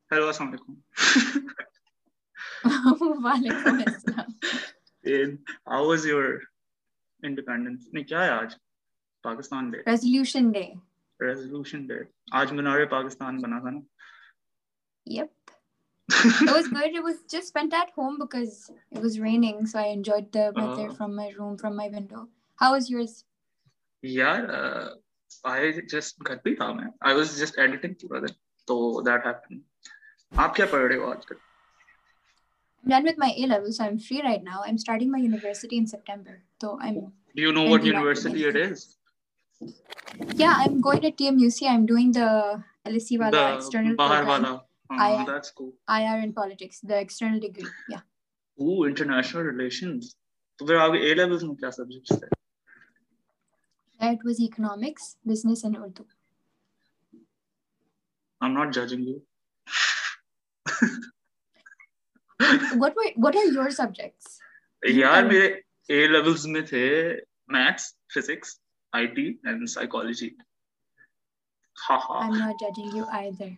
Hello, assalamualaikum. Walaikum assalam. How was your independence? नहीं क्या है आज? Pakistan day. Resolution Day. Resolution Day. आज मीनार पाकिस्तान बना था ना? Yep. It was good. It was just spent at home because it was raining, so I enjoyed the weather from my room, from my window. How was yours? यार, I just घर पे था मैं. I was just editing पूरा दिन. So that happened. आप क्या पढ़ रहे हो आजकल? I'm done with my A-levels, so I'm free right now. I'm starting my university in September. So I'm. Do you know what university it is? Yeah, I'm going to TMUC. I'm doing the LSE wala external program. Wala. That's cool. IR in politics, the external degree. Yeah. Ooh, international relations. तो फिर आगे A-levels में क्या subjects थे? It was economics, business, and Urdu. I'm not judging you. What are your subjects? यार मेरे A-levels में थे maths, physics, IT, and psychology. I'm not judging you either.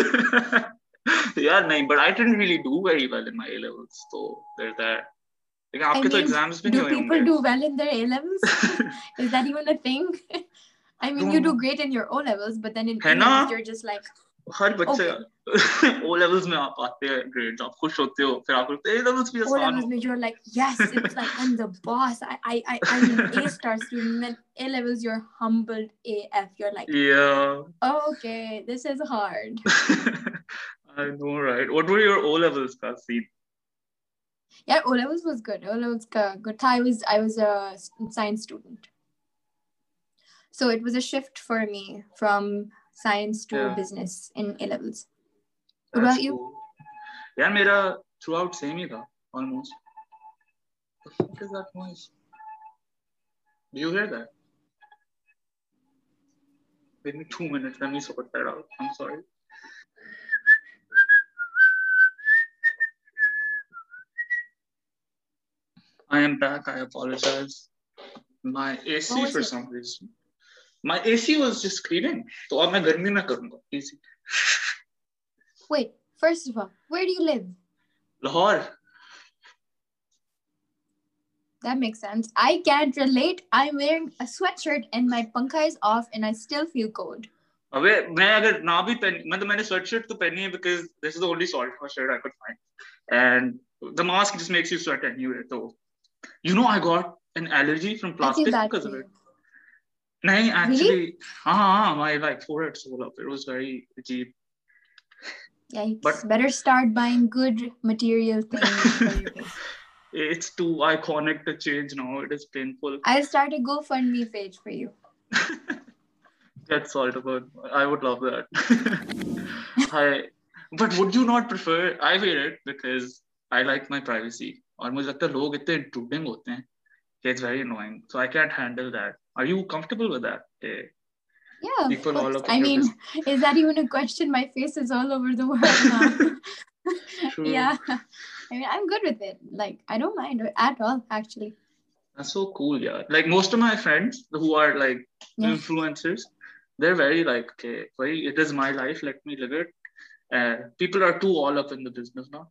यार नहीं, but I didn't really do very well in my A-levels, so there's that. लेकिन आपके तो exams भी नहीं हुए होंगे. Do people do well in their A-levels? Is that even a thing? I mean, you do great in your O-levels, but then in A-levels you're just like. हर बच्चे O-levels में आप आते हैं grades, आप खुश होते हो, फिर आप बोलते हैं A-levels भी आसान हो. O-levels में you're like, yes, it's like I'm the boss. I'm an A-star student. And then A-levels you're humbled AF. You're like, yeah. Okay, this is hard. I know, right? What were your O-levels ka scene? Yeah, O-levels was good. O-levels good. I was a science student. So it was a shift for me from science to business in A-levels. What about you? Cool. Yeah, mera throughout same hi tha, almost. What is that noise? Do you hear that? Give me 2 minutes. Let me sort that out. I'm sorry. I am back. I apologize. My AC for some reason. My AC was just screaming. So अब मैं गर्मी में करूँगा. Easy. Wait. First of all, where do you live? Lahore. That makes sense. I can't relate. I'm wearing a sweatshirt and my pankha is off and I still feel cold. अबे मैं अगर ना भी पहन मैंने sweatshirt तो पहनी है because this is the only sweatshirt I could find, and the mask just makes you sweat anyway. So you know I got an allergy from plastic because of it. नहीं, actually, really? My like forehead swelled up. It was very cheap. Yikes. But better start buying good material things for your face. It's too iconic to change now. It is painful. I'll start a GoFundMe page for you. Get salted. I would love that. But would you not prefer? I wear it because I like my privacy. और मुझे लगता है लोग इतने intruding होते हैं. It's very annoying. So I can't handle that. Are you comfortable with that? Yeah, people all over. I mean, is that even a question? My face is all over the world now. True. Yeah. I mean, I'm good with it. Like, I don't mind at all, actually. That's so cool, yeah. Like, most of my friends who are, like, influencers, they're very, like, okay, it is my life, let me live it. People are too all up in the business now.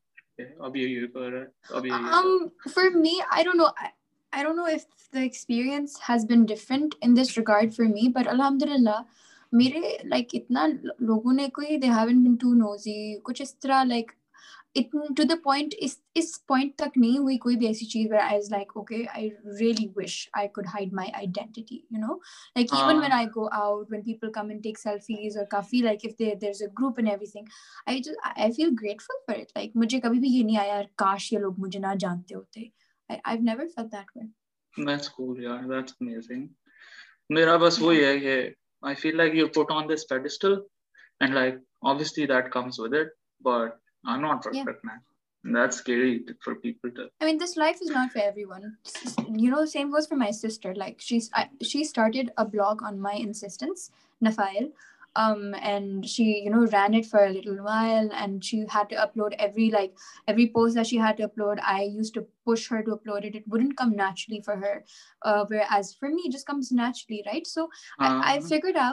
For me, I don't know. I don't know if the experience has been different in this regard for me, but alhamdulillah, mere like itna logon ne koi, they haven't been too nosy. Kuch is tarah like it to the point is point tak nahi hui koi bhi aisi cheez where I was like, okay, I really wish I could hide my identity, you know, like even when I go out, when people come and take selfies or kafi, like if there's a group and everything, I feel grateful for it. Like mujhe kabhi bhi ye nahi aaya kash ye log mujhe na jante hote. I've never felt that way. That's cool, yeah. That's amazing. Mera bas wohi hai कि I feel like you're put on this pedestal, and like obviously that comes with it, but I'm not perfect, man. And that's scary for people to. I mean, this life is not for everyone. You know, same goes for my sister. Like she started a blog on my insistence, Nafail. And she, you know, ran it for a little while, and she had to upload every post that she had to upload. I used to push her to upload it. It wouldn't come naturally for her, whereas for me, it just comes naturally, right? So I figured out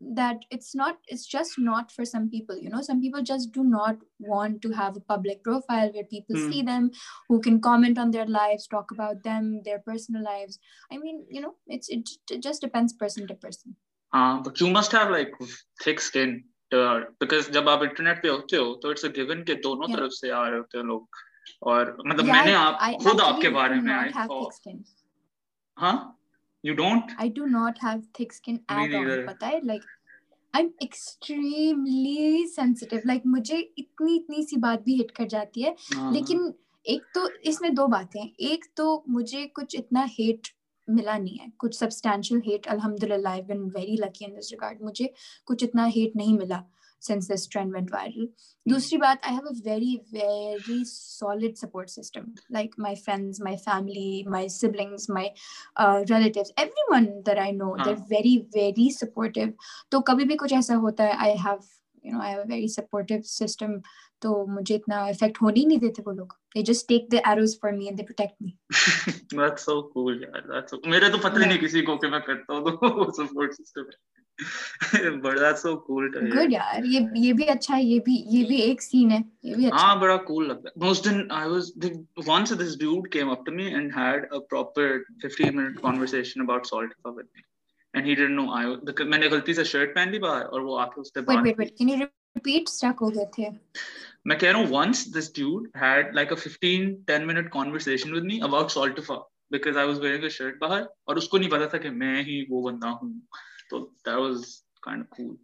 that it's just not for some people, you know. Some people just do not want to have a public profile where people see them, who can comment on their lives, talk about them, their personal lives. I mean, you know, it just depends person to person. But you must have like thick skin because जब आप internet पे होते हो तो it's a given कि दोनों तरफ से आ रहे होते हैं लोग, और मतलब मैंने खुद आपके बारे में I thought, हाँ, you don't? I do not have thick skin at all. पता है, like I'm extremely sensitive. Like मुझे इतनी सी बात भी हिट कर जाती है. लेकिन एक तो इसमें दो बातें हैं. एक तो मुझे कुछ इतना हेट मिला नहीं है, कुछ सब्सटैंशियल हेट, अल्हम्दुलिल्लाह, I've been very lucky in this regard. मुझे कुछ इतना हेट नहीं मिला since this trend went viral. दूसरी बात, I have a very, very solid support system. Like my friends, my family, my siblings, my relatives, everyone that I know, they're very, very supportive. तो कभी भी कुछ ऐसा होता है, I have a very supportive system. तो मुझे इतना effect होने ही नहीं देते वो लोग. They just take the arrows for me and they protect me. That's so cool, यार. That's so... मेरे तो पता ही नहीं किसी को कि मैं करता हूँ तो support system है. But that's so cool to hear. Good यार, ये भी अच्छा है, ये भी एक scene है, ये भी अच्छा. हाँ, बड़ा cool लगता है. Most once this dude came up to me and had a proper 15-minute conversation about Saltifa with me, and he didn't know because मैंने गलती से shirt पहन ली बाहर और वो आके उससे बात. Wait, can you repeat? Stuck हो गए थे. मैं कह रहा हूँ, once this dude had like a 10 minute conversation with me about Saltifa because I was wearing a shirt बाहर और उसको नहीं पता था कि मैं ही वो बंदा हूँ. So that was kind of cool.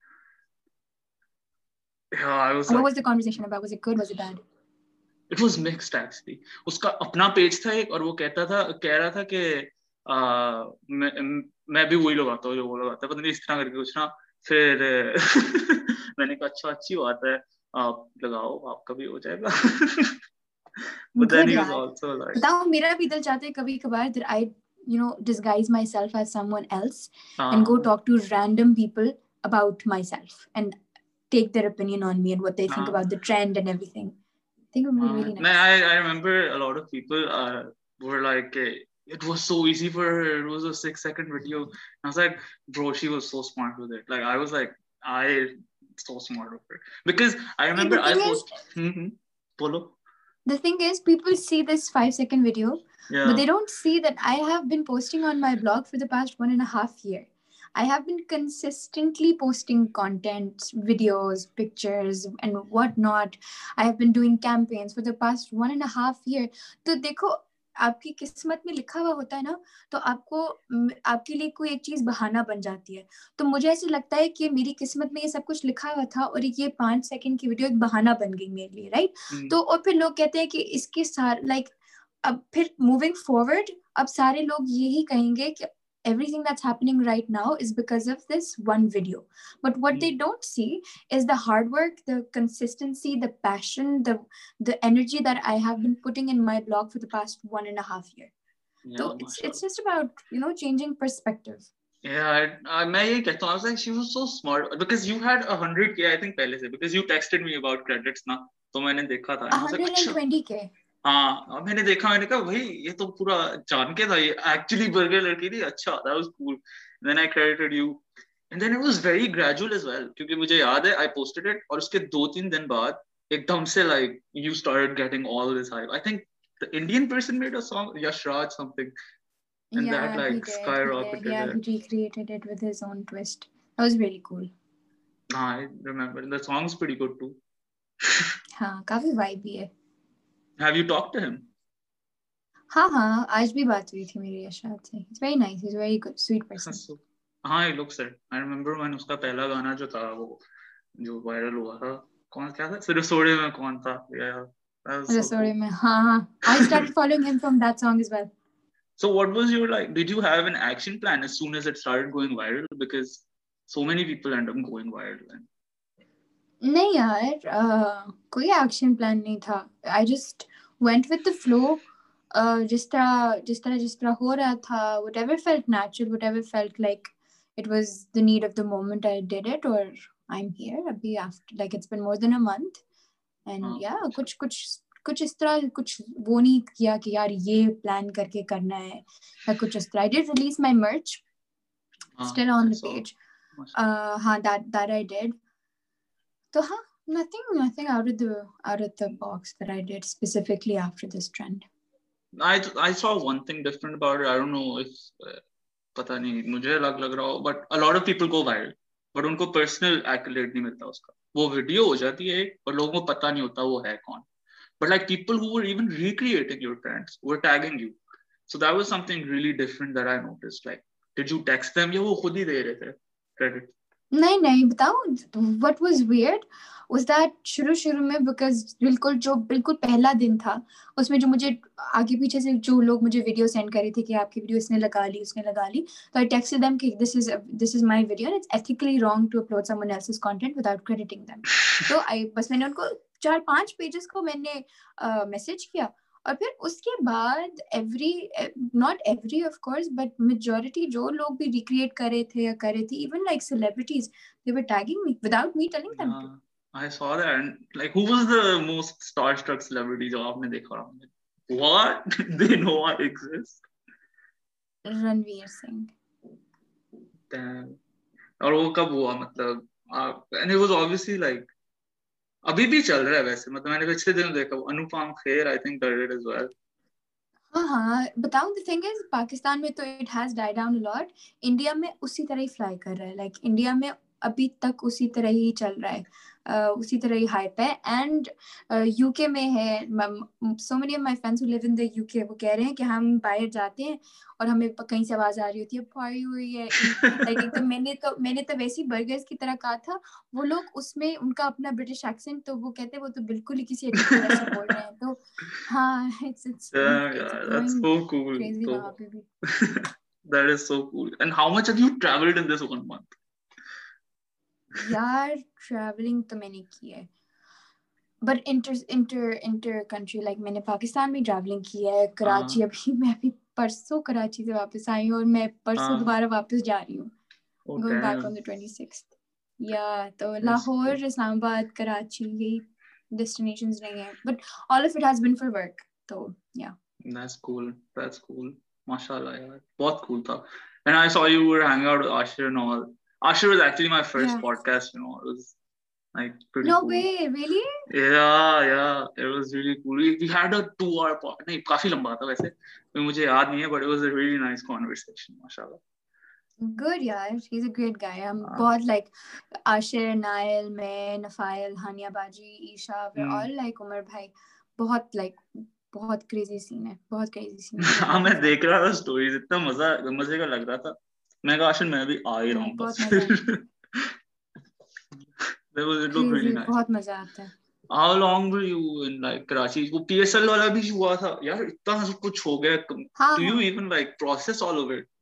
Yeah, I was. What was the conversation about? Was it good? Was it bad? It was mixed actually. उसका अपना पेज था एक और वो कह रहा था कि मैं भी वही लगाता हूँ जो वो लगाता है, पता नहीं इस तरह करके कुछ ना. फिर मैंने कहा अच्छा, अच्छी बात है, आप लगाओ, आपका भी हो जाएगा. But then he was also like, बताओ, मेरा भी दिल चाहता है कभी कभार that I disguise myself as someone else and go talk to random people about myself and take their opinion on me and what they think about the trend and everything. I think it would be really nice. I remember a lot of people were like, it was so easy for her, it was a 6-second video. And I was like, bro, she was so smart with it. Like I was like, so smart with her. Because I remember Polo. The thing is, people see this 5-second video, but they don't see that I have been posting on my blog for the past 1.5 years. I have been consistently posting content, videos, pictures, and whatnot. I have been doing campaigns for the past 1.5 years. तो देखो, आपकी किस्मत में लिखा हुआ होता है ना, तो आपके लिए कोई एक चीज बहाना बन जाती है. तो मुझे ऐसे लगता है कि मेरी किस्मत में ये सब कुछ लिखा हुआ था और ये 5 सेकंड की वीडियो एक बहाना बन गई मेरे लिए, राइट? तो और फिर लोग कहते हैं कि इसके सारे लाइक अब फिर मूविंग फॉरवर्ड अब सारे लोग यही कहेंगे कि everything that's happening right now is because of this one video. But what they don't see is the hard work, the consistency, the passion, the energy that I have been putting in my blog for the past 1.5 years. So it's just about, changing perspective. Yeah, मैं ये कहता हूँ, I was like, she was so smart because you had 100K I think पहले से, because you texted me about credits ना, तो मैंने देखा था. 120K. हाँ, मैंने देखा, मैंने कहा भाई ये तो पूरा जान के था, ये एक्चुअली बर्गर लड़की थी. अच्छा, that was cool. And then I credited you, and then it was very gradual as well, क्योंकि मुझे याद है I posted it और उसके 2-3 दिन बाद एकदम से like you started getting all this hype. I think the Indian person made a song, Yash Raj something, and that like skyrocketed. Yeah, he recreated it with his own twist. That was really cool. I remember the song's pretty good too. हाँ, काफी vibe भी है. Have you talked to him? हाँ, आज भी बात हुई थी मेरी यशराज से. He's very nice. He's a very good, sweet person. हाँ, he looks it. I remember when उसका पहला गाना जो था वो जो viral हुआ था, कौन क्या था? रसोड़े में कौन था? Yeah, रसोड़े में. हाँ. I started following him from that song as well. So what was your like? Did you have an action plan as soon as it started going viral? Because so many people end up going viral. नहीं यार, कोई action plan नहीं था. I just went with the flow. जिस तरह हो रहा था, whatever felt natural, whatever felt like it was the need of the moment, I did it. Or I'm here अभी after like it's been more than a month, and कुछ इस तरह कुछ वो नहीं किया कि यार ये प्लान करके करना है या कुछ इस तरह. I did release my merch, still on the page. हाँ, that I did. So हाँ, nothing out of the box that I did specifically after this trend. I saw one thing different about it. I don't know if पता नहीं मुझे लग रहा हो, but a lot of people go viral, but उनको personal accolade नहीं मिलता उसका. वो वीडियो हो जाती है और लोगों को पता नहीं होता वो है कौन. But like people who were even recreating your trends were tagging you. So that was something really different that I noticed. Like, did you text them या वो खुद ही दे रहे थे credit? नहीं बताओ. What was weird was that शुरू में because बिल्कुल पहला दिन था उसमें जो मुझे आगे पीछे से जो लोग मुझे वीडियो सेंड कर रहे थे कि आपकी वीडियो इसने लगा ली, तो I texted them कि this is my video and it's ethically wrong to upload someone else's content without crediting them. तो बस मैंने उनको 4-5 पेजेस को मैंने मैसेज किया और फिर उसके बाद not every of course but majority जो लोग भी recreate कर रहे थे या कर रहे थे, even like celebrities, they were tagging me without me telling them to. I saw that. And like, who was the most starstruck celebrity जो आपने देखा? What? They know I exist? Ranveer Singh. Damn. और वो कब हुआ मतलब? And it was obviously like अभी भी चल रहा है वैसे, मतलब मैंने पिछले दिन देखा Anupam Kher I think did it as well. हाँ बताऊँ, the thing is पाकिस्तान में तो it has died down a lot. India में उसी तरह ही फ्लाई कर रहा है. like इंडिया में अभी तक उसी तरह ही चल रहा है, उसी तरह ही हाइप है. एंड यूके में है, so many of my friends who live in the UK वो कह रहे हैं कि हम बाहर जाते हैं और हमें कहीं से आवाज आ रही होती है पारी हुई है. like एक तो मैंने तो वैसी बर्गर्स की तरह कहा था, वो लोग उसमें उनका अपना ब्रिटिश एक्सेंट, तो वो कहते हैं वो तो बिल्कुल ही किसी अजीब तरह से बोल रहे हैं. तो हाँ, it's that's so cool. crazy वहाँ पे भी. That is so cool. And how much have you traveled in this 1 month? यार ट्रैवलिंग तो मैंने की है, बट इंटर कंट्री लाइक मैंने पाकिस्तान में ट्रैवलिंग की है. कराची मैं अभी परसों कराची से वापस आई हूँ और मैं परसों दोबारा वापस जा रही हूँ. Going back on the 26th. या तो लाहौर, इस्लामाबाद, कराची यही डेस्टिनेशंस नहीं है, but all of it has been for work. तो या that's cool माशाल्लाह यार, बहुत cool था. And I saw you were hanging out with Ashir and all. Ashir was actually my first podcast, you know. It was like pretty no cool. way, really? Yeah, it was really cool. We had a 2-hour podcast. नहीं, काफी लंबा था वैसे, मुझे याद नहीं है, but it was a really nice conversation, mashallah. Good, yeah, he's a great guy. बहुत like Ashir, Nail, मैं, Nafail, Hania Baji, Isha, we're all like Umar भाई, बहुत क्रेजी सीन है, बहुत क्रेजी सीन है. हाँ, मैं देख रहा था स्टोरीज, इतना मजे का लग रहा था. मैं कहा आशिर मैं भी आ ही रहा हूँ बस. It looked really nice. बहुत मजा आता है. How long were you in like Karachi? वो PSL वाला भी हुआ था यार, इतना सब कुछ हो गया. Do you even like process all of it?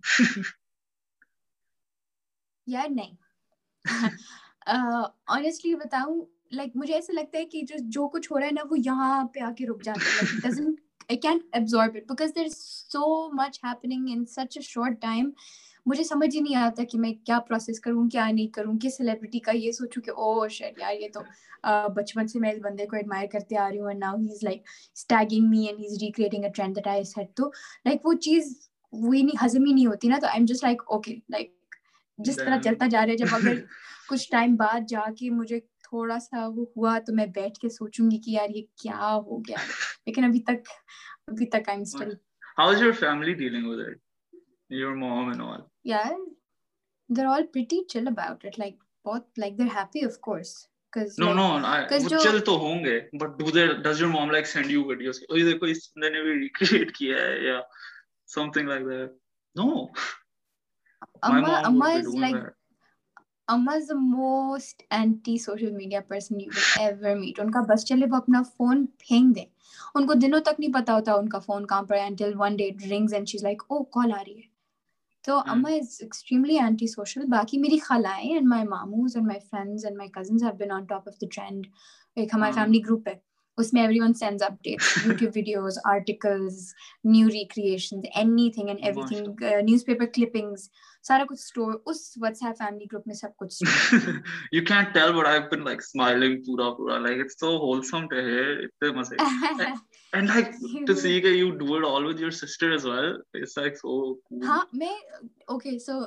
यार नहीं. Honestly बताऊं, like मुझे ऐसा लगता है कि जो कुछ हो रहा है ना वो यहाँ पे आके रुक जाता है. Like it doesn't, I can't absorb it because there's so much happening in such a short time. मुझे समझ ही नहीं आता कि मैं क्या प्रोसेस करूँ, क्या नहीं करूँ, किस सेलिब्रिटी का ये सोचूं कि ओह शिट यार ये तो बचपन से मैं इस बंदे को एडमायर करते आ रही हूँ and now he's like tagging me and he's recreating a trend that I said. तो like वो चीज वही नहीं, हजम ही नहीं होती ना. तो I'm just like okay, like जिस तरह चलता जा रहा है, जब अगर कुछ टाइम बाद जाके मुझे थोड़ा सा वो हुआ तो मैं बैठ के सोचूंगी कि यार ये क्या हो गया. लेकिन अभी तक I'm still. How is your family dealing with it? Your mom and all? Yeah, they're all pretty chill about it. Like both, like they're happy of course. No, वो chill तो होंगे, but does your mom like send you videos? Oh, ये देखो इस बंदे ने भी recreate किया है या something like that? No. Amma is like that. Amma's the most anti-social media person you will ever meet. उनका बस चले वो अपना फोन फेंक दे. उनको दिनों तक नहीं पता होता उनका फोन कहाँ पर है until one day it rings and she's like, oh call आ रही है. So Amma is extremely anti-social. बाकी मेरी खलाएं and my mamus and my friends and my cousins have been on top of the trend. एक हमारा family group है, उसमें everyone sends updates, YouTube videos, articles, new recreations, anything and everything, newspaper clippings, सारा कुछ store उस WhatsApp family group में सब कुछ store. You can't tell, but I've been like smiling पूरा like it's so wholesome to hear. इतने मजे. And like to see that you do it all with your sister as well, it's like so cool. हाँ मैं okay, so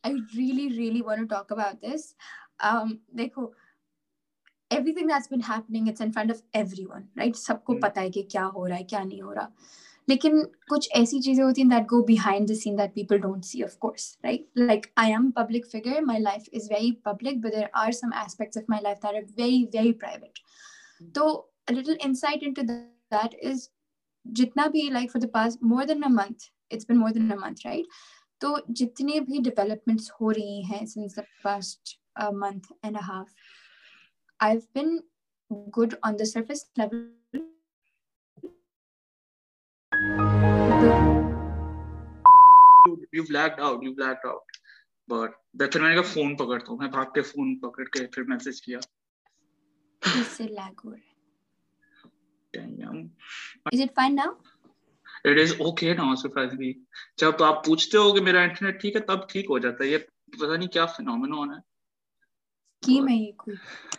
I really want to talk about this. देखो, everything that's been happening, it's in front of everyone, right? सबको पता है कि क्या हो रहा है, क्या नहीं हो रहा. लेकिन कुछ ऐसी चीजें होती हैं that go behind the scene that people don't see, of course, right? Like, I am a public figure, my life is very public, but there are some aspects of my life that are very private. So a little insight into that is, जितना भी, like, for the past more than a month, it's been more than a month, right? तो जितने भी developments हो रही हैं since the past month and a half, I've been good on the surface level. You've lagged out. But फिर मैंने कहा phone पकड़ता हूँ, मैं भाग के फोन पकड़ के फिर मैसेज किया. इससे lag हो रहा है. Damn. Is it fine now? It is okay now, surprisingly. जब आप पूछते हो कि मेरा इंटरनेट ठीक है, तब ठीक हो जाता है. ये पता नहीं क्या phenomenon है. Scheme है ये कोई.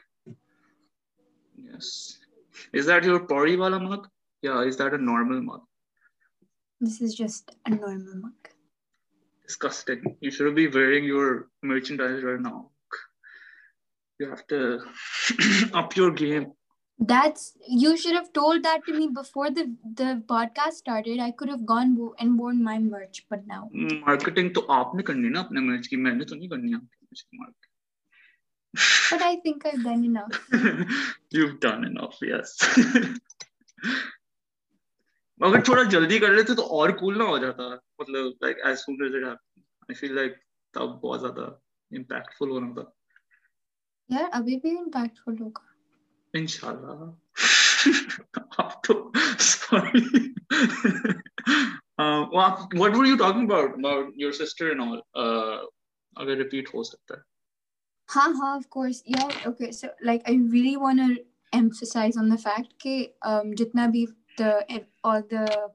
Yes. Is that your Pori wala mug? Yeah, is that a normal mug? This is just a normal mug. Disgusting. You should be wearing your merchandise right now. You have to up your game. You should have told that to me before the podcast started. I could have gone and worn my merch, but now. Marketing तो आपने करनी ना अपने merch की, मैंने तो नहीं करनी आपकी merch की marketing. But I think I've done enough. You've done enough, yes. अगर थोड़ा जल्दी कर लेते तो और cool ना हो जाता. मतलब like as soon as it happened, I feel like तब बहुत ज़्यादा impactful होना था. यार अभी भी impactful होगा. Inshallah. आप तो sorry. What were you talking about your sister and all? अगर repeat हो सकता है. हाँ, of course. Yeah, okay. So like I really want to emphasize on the fact कि जितना भी all the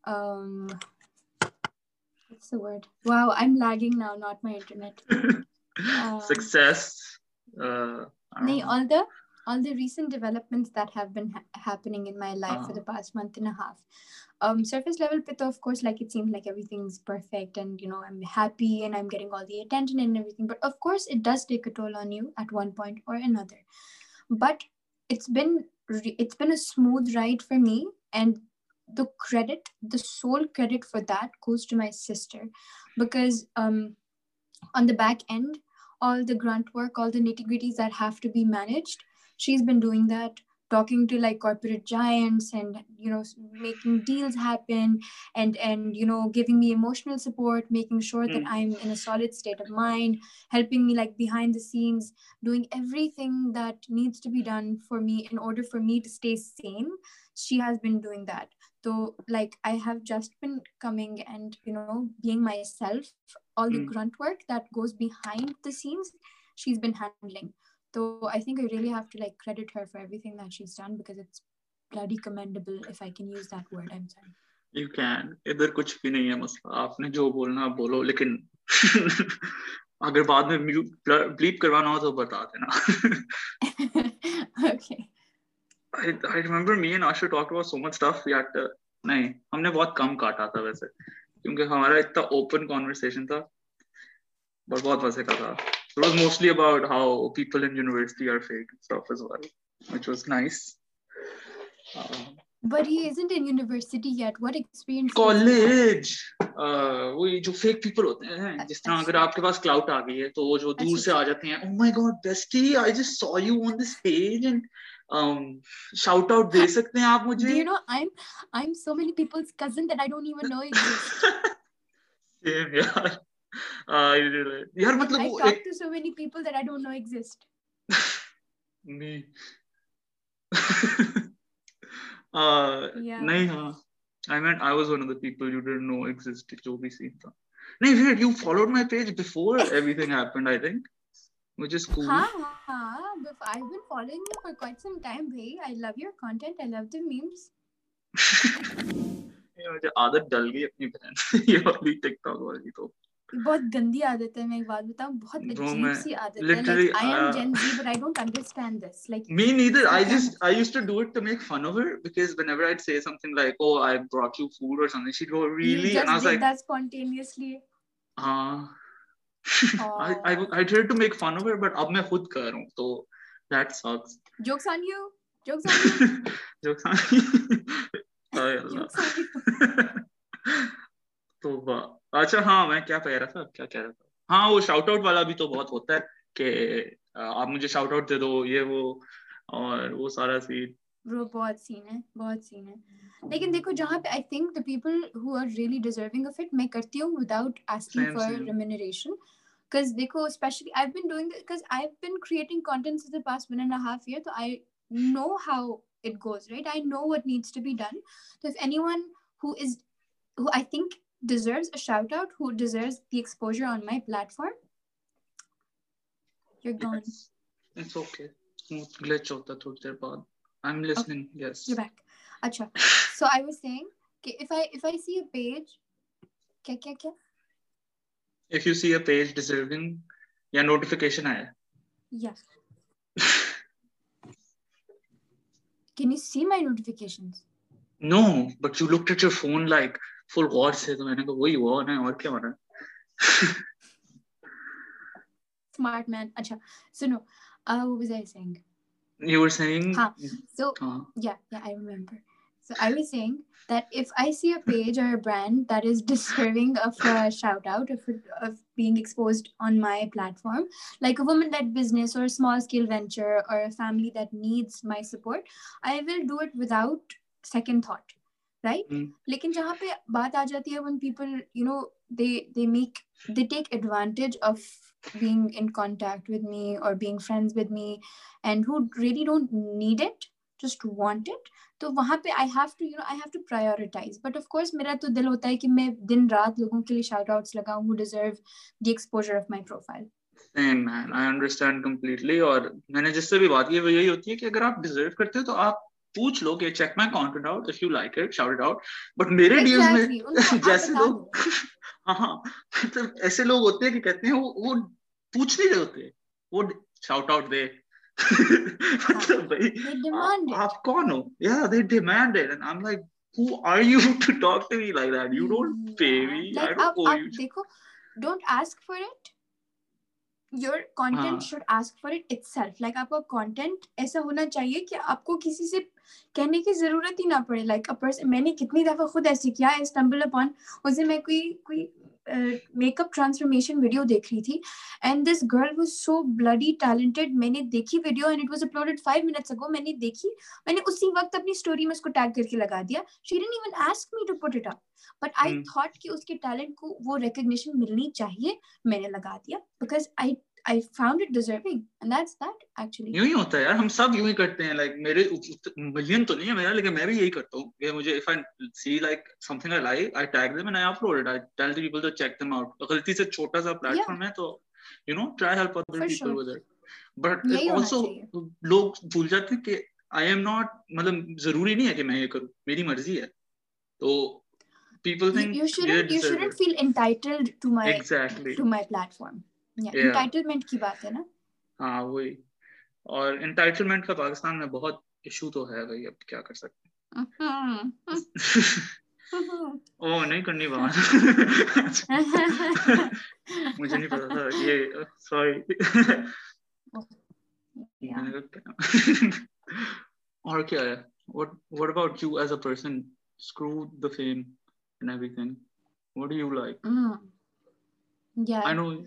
what's the word? Wow, I'm lagging now, not my internet. Success. नहीं, all the recent developments that have been happening in my life for the past month and a half. Surface level पे तो of course, like, it seems like everything's perfect and I'm happy and I'm getting all the attention and everything, but of course it does take a toll on you at one point or another. But it's been a smooth ride for me, and the sole credit for that goes to my sister, because on the back end, all the grunt work, all the nitty-gritties that have to be managed, she's been doing that, talking to like corporate giants and making deals happen, and giving me emotional support, making sure that I'm in a solid state of mind, helping me like behind the scenes, doing everything that needs to be done for me in order for me to stay sane. She has been doing that. So like I have just been coming and being myself. All the grunt work that goes behind the scenes, she's been handling. So I think I really have to like credit her for everything that she's done, because it's bloody commendable, if I can use that word. I'm sorry. You can. इधर कुछ भी नहीं है मसला. आपने जो बोलना आप बोलो, लेकिन अगर बाद में bleep करवाना हो तो बता देना. Okay. I remember me and Asha talked about so much stuff. We had to. नहीं, हमने बहुत कम काटा था वैसे, क्योंकि हमारा इतना open conversation था, but बहुत मजे का था. It was mostly about how people in university are fake and stuff as well, which was nice. But he isn't in university yet. What experience? College. वही जो fake people होते हैं, जिस तरह अगर आपके पास clout आ गई है तो वो जो दूर से आ जाते हैं, oh my god bestie, I just saw you on this page and shout out दे सकते हैं आप मुझे. Do you know I'm so many people's cousin that I don't even know exist. Same यार. यार मतलब I talk to so many people that I don't know exist. नहीं. Yeah. नहीं हाँ. I meant I was one of the people you didn't know existed. जो भी scene था. नहीं wait, you followed my page before everything happened, I think, which is cool. हाँ. I've been following you for quite some time, bhai. I love your content. I love the memes. मुझे आदत डल गई अपनी बहन ये वाली टिकटॉक वाली तो. बहुत गंदी आदत है. मैं एक बात बताऊं, बहुत अजीब सी आदत है. Like I am Gen Z, but I don't understand this. Like me neither. I used to do it to make fun of her, because whenever I'd say something like, "Oh, I brought you food" or something, she'd go, "Really?" You just and I was did like, that spontaneously. I tried to make fun of it, but अब मैं खुद कर रहा हूँ, तो that sucks. Jokes on you. Jokes on you. Jokes on you. Jokes on you. तो अच्छा, हाँ मैं क्या कह रहा था, हाँ वो शाउट आउट वाला भी तो बहुत होता है कि आप मुझे शाउट आउट दे दो, ये वो, और वो सारा सीन बहुत सीन है लेकिन देखो जहाँ पे I think the people who are really deserving of it मैं करती हूँ without asking for remuneration because देखो especially I've been doing this because I've been creating content for the past 1.5 years, so I know how it goes, right? I know what needs to be done. So if anyone who I think deserves a shout out, who deserves the exposure on my platform, you're gone. Yes. It's okay. Glitch hota thodi der baad. I'm listening. Okay. Yes. You're back. Acha. So I was saying if I see a page kya if you see a page deserving या notification आया. Yeah. Can you see my notifications? No, but you looked at your phone like full गौर से, तो मैंने कहा वही हुआ ना, और क्या हो रहा है. Smart man. Acha. So no, what was I saying? You were saying. So yeah, I remember. So I was saying that if I see a page or a brand that is deserving of a shout out, of being exposed on my platform, like a woman-led business or a small-scale venture or a family that needs my support, I will do it without second thought, right? लेकिन जहाँ पे बात आ जाती है when people, you know, they take advantage of being in contact with me or being friends with me and who really don't need it, just want it, तो वहाँ पे I have to prioritize. But of course मेरा तो दिल होता है कि मैं दिन रात लोगों के लिए shout outs लगाऊं who deserve the exposure of my profile. Same man, I understand completely. और मैंने जिससे भी बात की वो यही होती है कि अगर आप deserve करते हो तो आप पूछ लो कि check my content out, if you like it, shout it out. But मेरे DMs में जैसे लोग हाँ मतलब ऐसे लोग होते हैं कि कहते हैं वो पूछ नहीं रहे होते, वो shout out दे. मतलब भाई आप कौन हो? Yeah, they demand it and I'm like, who are you to talk to me like that? You don't pay me. Like, I don't owe you. देखो, don't ask for it. Your content should ask for it itself. Like आपका content ऐसा होना चाहिए कि आपको किसी से कहने की जरूरत ही ना पड़े. Like a person, मैंने कितनी दफा खुद ऐसे किया. I stumble upon, उसे मैं कोई मेकअप ट्रांसफॉर्मेशन वीडियो देख रही थी and this girl was so bloody talented. मैंने देखी video and it was uploaded 5 minutes ago. मैंने उसी वक्त अपनी स्टोरी में उसको टैग करके लगा दिया. She didn't even ask me to put it up, but I thought कि उसके टैलेंट को वो रिकॉग्निशन मिलनी चाहिए, मैंने लगा दिया because I found it deserving and that's that actually. यूं ही होता है यार, हम सब यूं ही करते हैं. लाइक मेरे मिलियन तो नहीं है मेरा, लेकिन मैं भी यही करता हूँ कि मुझे if I see like something I like, I tag them and I upload it. I tell the people to check them out. गलती से छोटा सा प्लेटफॉर्म है तो you know try help other For people sure. with it. But it also लोग भूल जाते हैं कि I am not, मतलब जरूरी नहीं है कि मैं ये करूँ, मेरी मर्जी है. तो people think you shouldn't feel entitled to my exactly to my platform. Yeah. Entitlement की बात है ना. हाँ वही. और entitlement का पाकिस्तान में बहुत इशू तो है भाई, अब क्या कर सकते हैं. ओ नहीं करनी बात. मुझे नहीं पता था ये, सॉरी. और क्या है? What about you as a person? Screw the fame and everything. What do you like? Yeah. I know.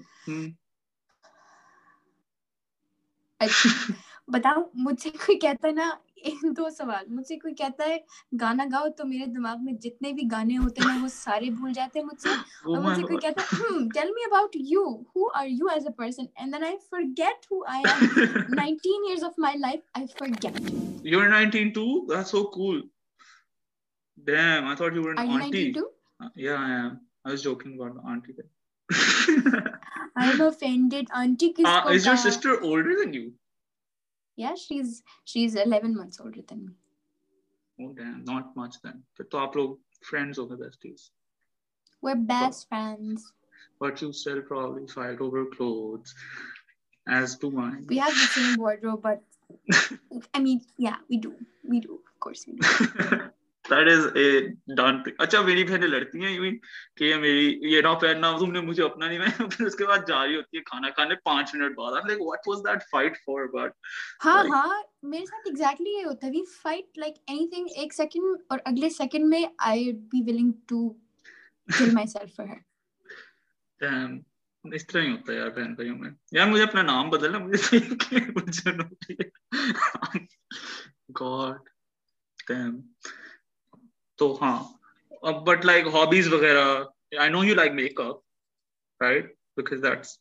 बताओ, मुझसे कोई कहता है ना, 2 सवाल. मुझसे कोई कहता है गाना गाओ तो मेरे दिमाग में जितने भी गाने होते हैं वो सारे भूल जाते हैं मुझसे. और मुझसे कोई कहता है tell me about you, who are you as a person, and then I forget who I am. 19 years of my life I forget. You're 19 too? That's so cool. Damn, I thought you were an auntie. Are you 19 too? Yeah, I am. I was joking about the auntie there. I'm offended. Auntie kisko is your sister older than you? Yeah, she's 11 months older than me. Oh damn, not much then. फिर तो आप लोग friends हो गए, besties. We're best friends. But you still probably fight over clothes, as do mine. We have the same wardrobe, but I mean, yeah, we do. Of course we do. That is a done thing. अच्छा मेरी बहनें लड़ती हैं यूं कि मेरी ये ना पहनना तुमने मुझे अपना नहीं मैं फिर उसके बाद जा रही होती है खाना खाने 5 मिनट बाद I'm like what was that fight for but हाँ like हाँ मेरे साथ एग्जैक्टली ये होता है वी फाइट लाइक एनीथिंग एक सेकंड और अगले सेकंड में I be willing to kill myself for her damn इस तरह ही होता है यार बहन भाइयों में यार मुझे अपना नाम बदलना मुझे उलझन होती है God damn तो हाँ but like hobbies वगैरह I know you like makeup right because that's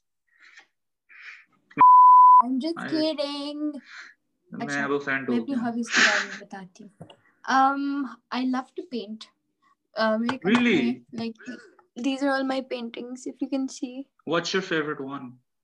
I'm just kidding मैं अच्छा अब offend मैं हो अपनी गया हॉबीज के बारे में बताती हूँ I love to paint मेरे कमरे Really? में like these are all my paintings if you can see What's your favorite one?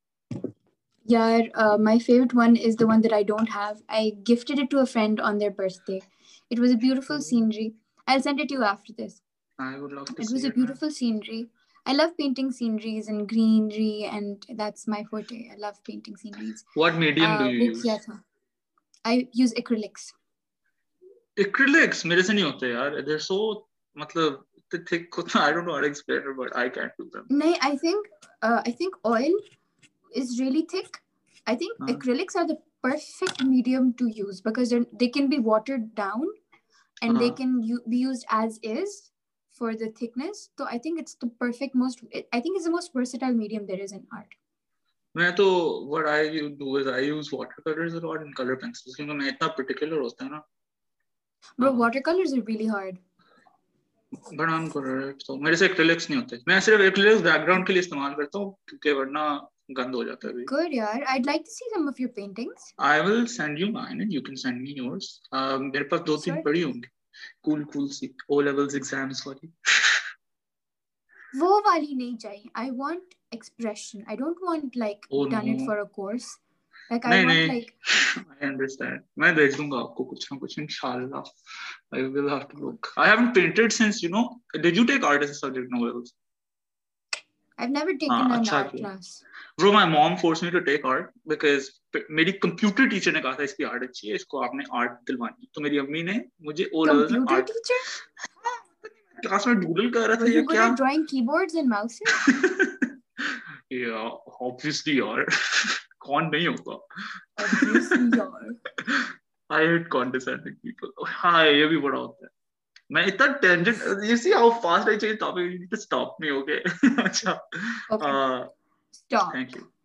Yeah, my favorite one is the one that I don't have. I gifted it to a friend on their birthday. It was a beautiful scenery. I'll send it to you after this. I would love to It see was a it, man. beautiful scenery. I love painting sceneries and greenery, and that's my forte. I love painting sceneries. What medium do you वो use? किया था. I use acrylics. Acrylics मेरे से नहीं होते यार. They're so मतलब the thick. I don't know how to explain it, but I can't do them. No, I think oil is really thick. I think acrylics are the perfect medium to use because they can be watered down and they can be used as is for the thickness. So I think it's the perfect I think it's the most versatile medium there is in art. मैं तो what I do is I use watercolors a lot and color pencils क्योंकि मैं इतना particular होता है ना. Bro, watercolors are really hard. But I'm good at it. So मेरे से acrylics नहीं होते. मैं सिर्फ acrylics background के लिए इस्तेमाल करता हूँ क्योंकि वरना गंद हो जाता है भी. Good यार. I'd like to see some of your paintings. I will send you mine and you can send me yours. मेरे पास 2-3 पड़ी होंगी. Cool सी O levels exams वाली. वो वाली नहीं चाहिए. I want expression. I don't want like done it for a course. Like I want like. I understand. मैं भेज दूंगा आपको कुछ ना कुछ इंशाल्लाह. I will have to look. I haven't painted since Did you take art as a subject in O-levels? I've never taken an art class. Bro, my mom forced me to take art because मेरी computer teacher ने कहा था इसकी art अच्छी है इसको आपने art दिलवानी तो मेरी अम्मी ने मुझे O-levels में कंप्यूटर टीचर क्लास में डूडल कर रहा था ये क्या drawing keyboards and mouses yeah obviously यार कौन नहीं होगा obviously यार I hate condescending people हाँ ये भी बड़ा होता है मैं इतना tangent you see how fast I change topic you need to stop me okay अच्छा stop thank you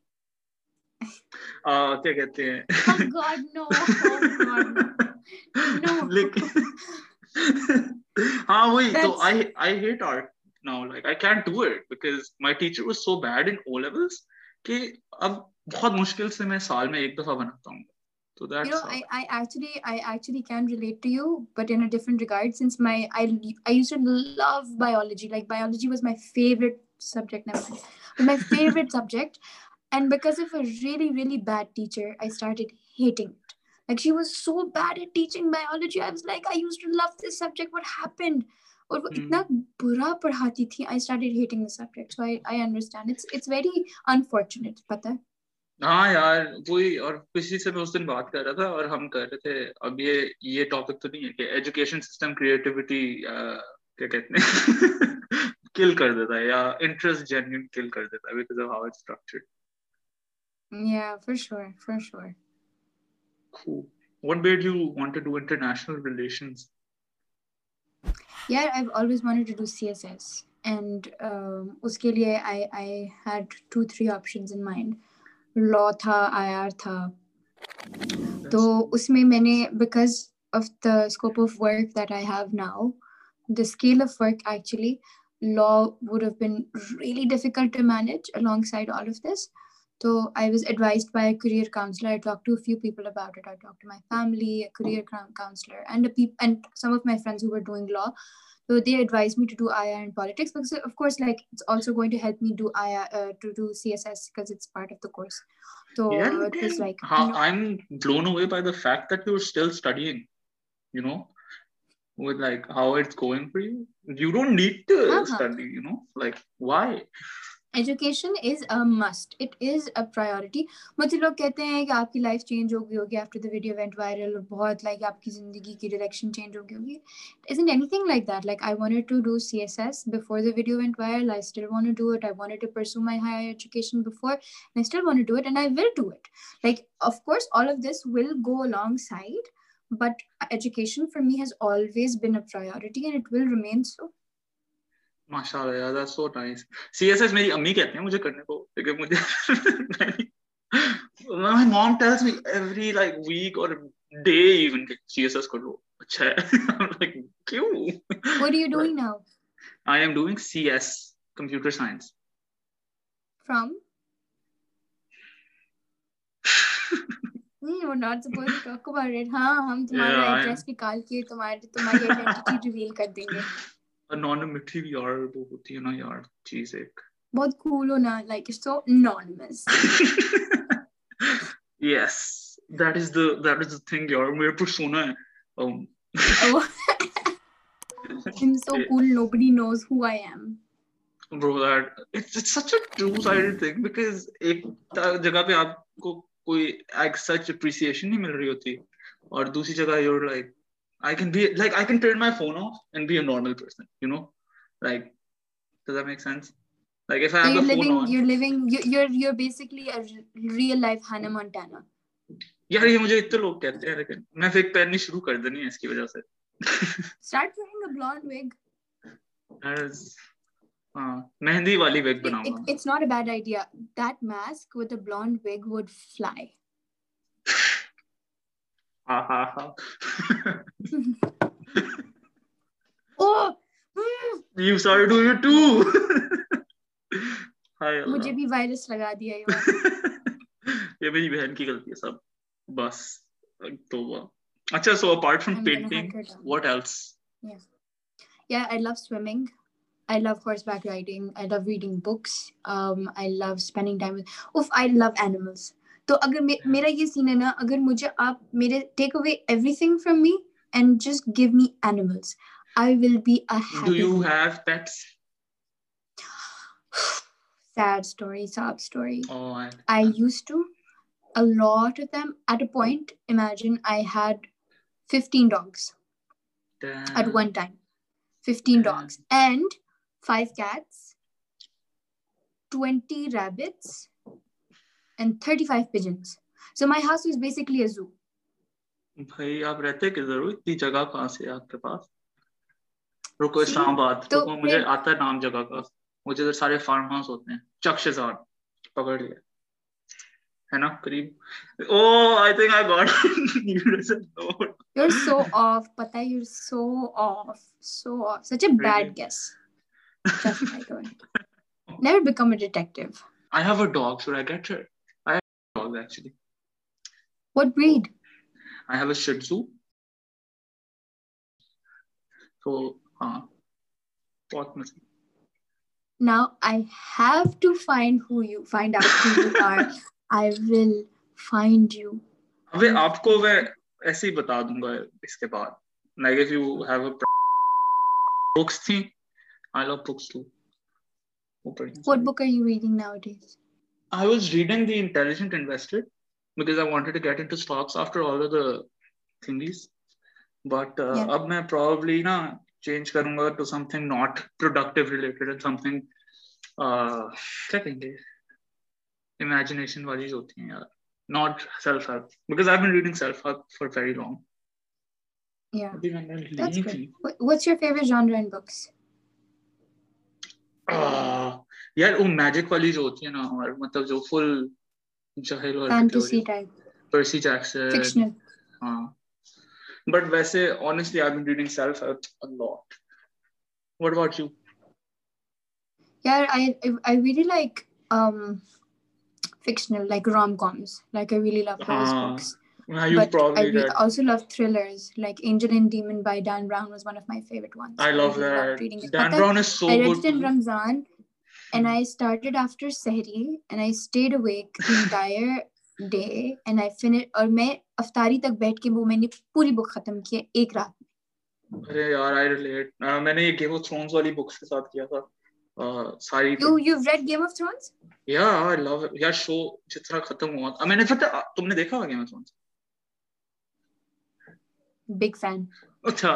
क्या कहते हैं oh god no oh god no लेकिन हाँ वही तो I hate art now like I can't do it because my teacher was so bad in O-levels कि अब बहुत मुश्किल से मैं साल में एक दफा बनाता हूँ so that's I actually can relate to you but in a different regard since I used to love biology like biology was my favorite subject my favorite subject and because of a really really bad teacher I started hating it like she was so bad at teaching biology I was like I used to love this subject what happened और वो इतना बुरा पढ़ाती थी I started hating the subject so I understand it's very unfortunate पता है हाँ यार वही और किसी से मैं उस दिन बात कर रहा था और हम कर रहे थे अब ये टॉपिक तो नहीं है कि एजुकेशन सिस्टम क्रिएटिविटी क्या कहते हैं किल कर देता है या इंटरेस्ट जेन्युइन किल कर देता है because of how it's structured yeah for sure cool what made you want to do international relations yeah I've always wanted to do CSS and uske liye I had 2-3 options in mind law था IR था तो उसमें मैंने because of the scope of work that I have now the scale of work actually law would have been really difficult to manage alongside all of this so I was advised by a career counselor I talked to a few people about it I talked to my family a career counselor and some of my friends who were doing law so they advised me to do IR and politics because of course like it's also going to help me do IR to do CSS because it's part of the course so yeah, it was like I'm blown away by the fact that you're still studying with like how it's going for you you don't need to study like why Education is a must. It is a priority. मुझे लोग कहते हैं कि आपकी life change हो गई होगी after the video went viral और बहुत like आपकी जिंदगी की direction change हो गई होगी. It isn't anything like that. Like I wanted to do CSS before the video went viral. I still want to do it. I wanted to pursue my higher education before, and I still want to do it, and I will do it. Like of course, all of this will go alongside, but education for me has always been a priority, and it will remain so. माशाल्लाह यार, that's so nice. CSS मेरी अम्मी कहते हैं मुझे करने को, लेकिन मुझे my mom tells me every like week or day even कि CSS कर लो, अच्छा है. I'm like, क्यों? What are you doing now? I am doing CS, computer science. From? We're not supposed to talk about it. हाँ, हम तुम्हारा address निकाल के तुम्हारी identity reveal कर देंगे. Anonymity भी यार वो होती है ना यार चीज एक. बहुत cool हो ना, like it's so anonymous. Yes, that is the thing यार, मेरा persona है. Oh. I'm so cool. Nobody knows who I am. Bro, that it's such a two-sided thing because एक जगह पे आपको कोई like such appreciation नहीं मिल रही होती, और दूसरी जगह you're like I can turn my phone off and be a normal person, you know, like does that make sense? Like if I have the phone on, you're basically a real life Hannah Montana. यार ये मुझे इतने लोग कहते हैं, लेकिन मैं fake पहननी शुरू कर देनी है इसकी वजह से. Start wearing a blonde wig. Mehndi वाली wig बनाऊंगा. It's not a bad idea. That mask with a blonde wig would fly. Oh, you started doing it too. Hi Allah. मुझे भी वायरस लगा दिया ये. ये मेरी बहन की गलती है सब, बस तो अच्छा. So apart from painting, what else? Yeah, I love swimming. I love horseback riding. I love reading books. I love spending time with. I love animals. तो अगर मेरा ये सीन है ना, अगर मुझे आप मेरे take away everything from me and just give me animals, I will be a happy. Do you have pets? Sad story, sob story. Oh, I used to, a lot of them. At a point, imagine I had 15 dogs. Damn. At one time. 15 dogs and 5 cats, 20 rabbits, and 35 pigeons. So my house was basically a zoo. भाई आप रहते किधर हो? इतनी जगह कहाँ से है आपके पास? रुको इस्लामाबाद. तो मुझे आता है नाम जगह का. मुझे तो सारे फार्म हाउस होते हैं. चक्शेज़ार पकड़ लिया है ना करीब. Oh, I think I got it. You're so off, पता है, you're so off. Such a bad guess. Just my God. Never become a detective. I have a dog. Should I get her? I have a dog actually. What breed? I have a Shih Tzu. So, बहुत मस्त. Now I have to find out who you are. I will find you. अबे आपको मैं ऐसे ही बता दूंगा इसके बाद. Like if you have a books थी, I love books too. What book are you reading nowadays? I was reading The Intelligent Investor because I wanted to get into stocks after all of the thingies. But अब मैं probably ना change करूँगा to something not productive related and something क्या कहेंगे imagination वाली जो होती हैं यार, not self-help, because I've been reading self-help for very long. Yeah, that's good. What's your favorite genre in books? यार वो मैजिक वाली जो होती है ना, और मतलब जो full जाहिल और fantasy type, Percy Jackson, fictional. हाँ. But वैसे honestly I've been reading self-help a lot. What about you? Yeah, I really like fictional, like rom-coms. Like I really love those books. But I also love thrillers. Like Angel and Demon by Dan Brown was one of my favorite ones. I love that. Dan Brown is so good. I read it in Ramzan, and I started after Sehri, and I stayed awake the entire day, and I finished. और मैं अफ्तारी तक बैठ के वो मैंने पूरी book खत्म की एक रात में. अरे यार I relate. मैंने ये Game of Thrones वाली बुक्स के साथ किया था. सारी You've read Game of Thrones? Yeah, I love it. यार शो जितना खत्म हुआ मैंने पता तुमने देखा होगा Game of Thrones? Big fan. अच्छा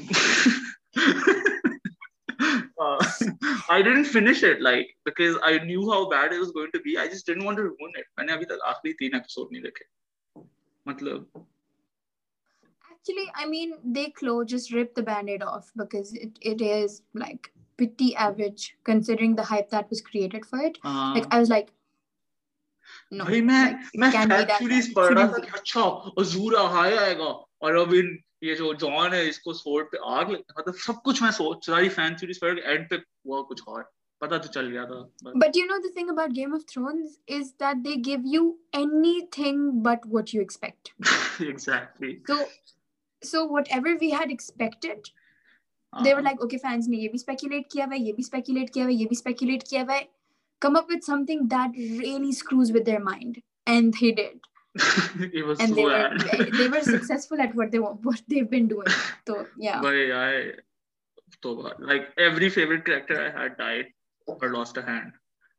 I didn't finish it like because I knew how bad it was going to be. I just didn't want to ruin it. मैंने अभी तक आखिरी 3 एपिसोड नहीं देखे. मतलब Actually, I mean, just rip the band-aid off because it is like pretty average considering the hype that was created for it. Like I was like, no. भाई मैं fact theories पढ़ रहा था कि अच्छा अजूर आएगा और अब ये जो जॉन है इसको स्वॉर्ड पे आग लगता मतलब सब कुछ मैं सोच सारी फैन थ्योरीज पढ़ के एंड पे हुआ कुछ और पता तो चल गया था. But you know the thing about Game of Thrones is that they give you anything but what you expect. Exactly. So whatever we had expected, they were like, okay, fans ने ये भी speculate किया हुआ है, ये भी speculate किया हुआ है, ये भी speculate किया हुआ है, come up with something that really screws with their mind, and they did. It was and so they were successful at what they've been doing. So yeah. But like every favorite character I had died or lost a hand.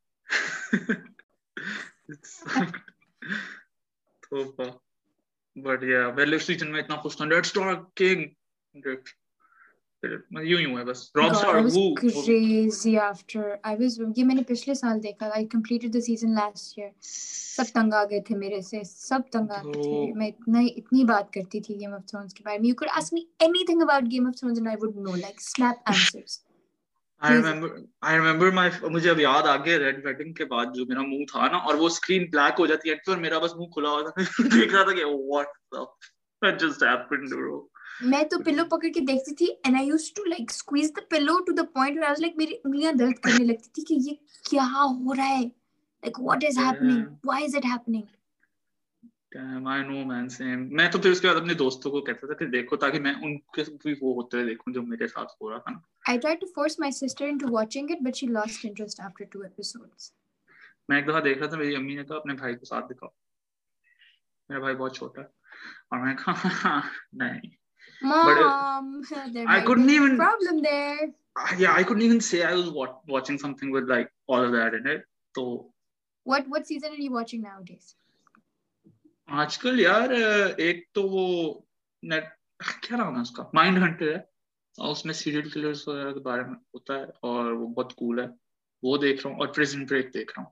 But yeah, well, season में इतना खुश था, Ned Stark King. यूं है बस. Rob Stark. I was crazy after. ये मैंने पिछले साल देखा. I completed the season last year. सब तंग आ गए थे मेरे से. सब तंग आ गए थे. मैं इतनी बात करती थी Game of Thrones के बारे में. You could ask me anything about Game of Thrones and I would know, like snap answers. I remember मुझे अब याद आ गया रेड वेडिंग के बाद जो मेरा मुंह था ना और वो स्क्रीन ब्लैक हो जाती है और मेरा बस मुंह खुला हुआ था. देख रहा था कि what the just happened bro. मैं तो पिलो पकड़ के देखती थी and I used to like squeeze the pillow to the point where I was like मेरी उंगलियां दर्द करने लगती थी कि ये क्या हो रहा है, like what is happening, why is it happening. Damn, I know man, same. मैं तो फिर उसके बाद अपने दोस्तों को कहता था कि देखो ताकि मैं उनके भी वो होते हुए देखूं जो मेरे साथ हो रहा था. I tried to force my sister into watching it but she lost interest after 2 episodes. मैं एक दफा देख रहा था, मेरी अम्मी ने कहा अपने भाई को साथ दिखाओ. मेरा भाई बहुत छोटा है और मैं कहा नहीं. Mom, there might be a problem there. Yeah, I couldn't even say I was watching something with like all of that in it. So what season are you watching nowadays? आजकल यार एक तो वो नेट क्या नाम है उसका, mind Hunter है और उसमें सीरियल किलर्स वगैरह के बारे में होता है और वो बहुत कूल है, वो देख रहा हूँ. और प्रिजन ब्रेक देख रहा हूँ.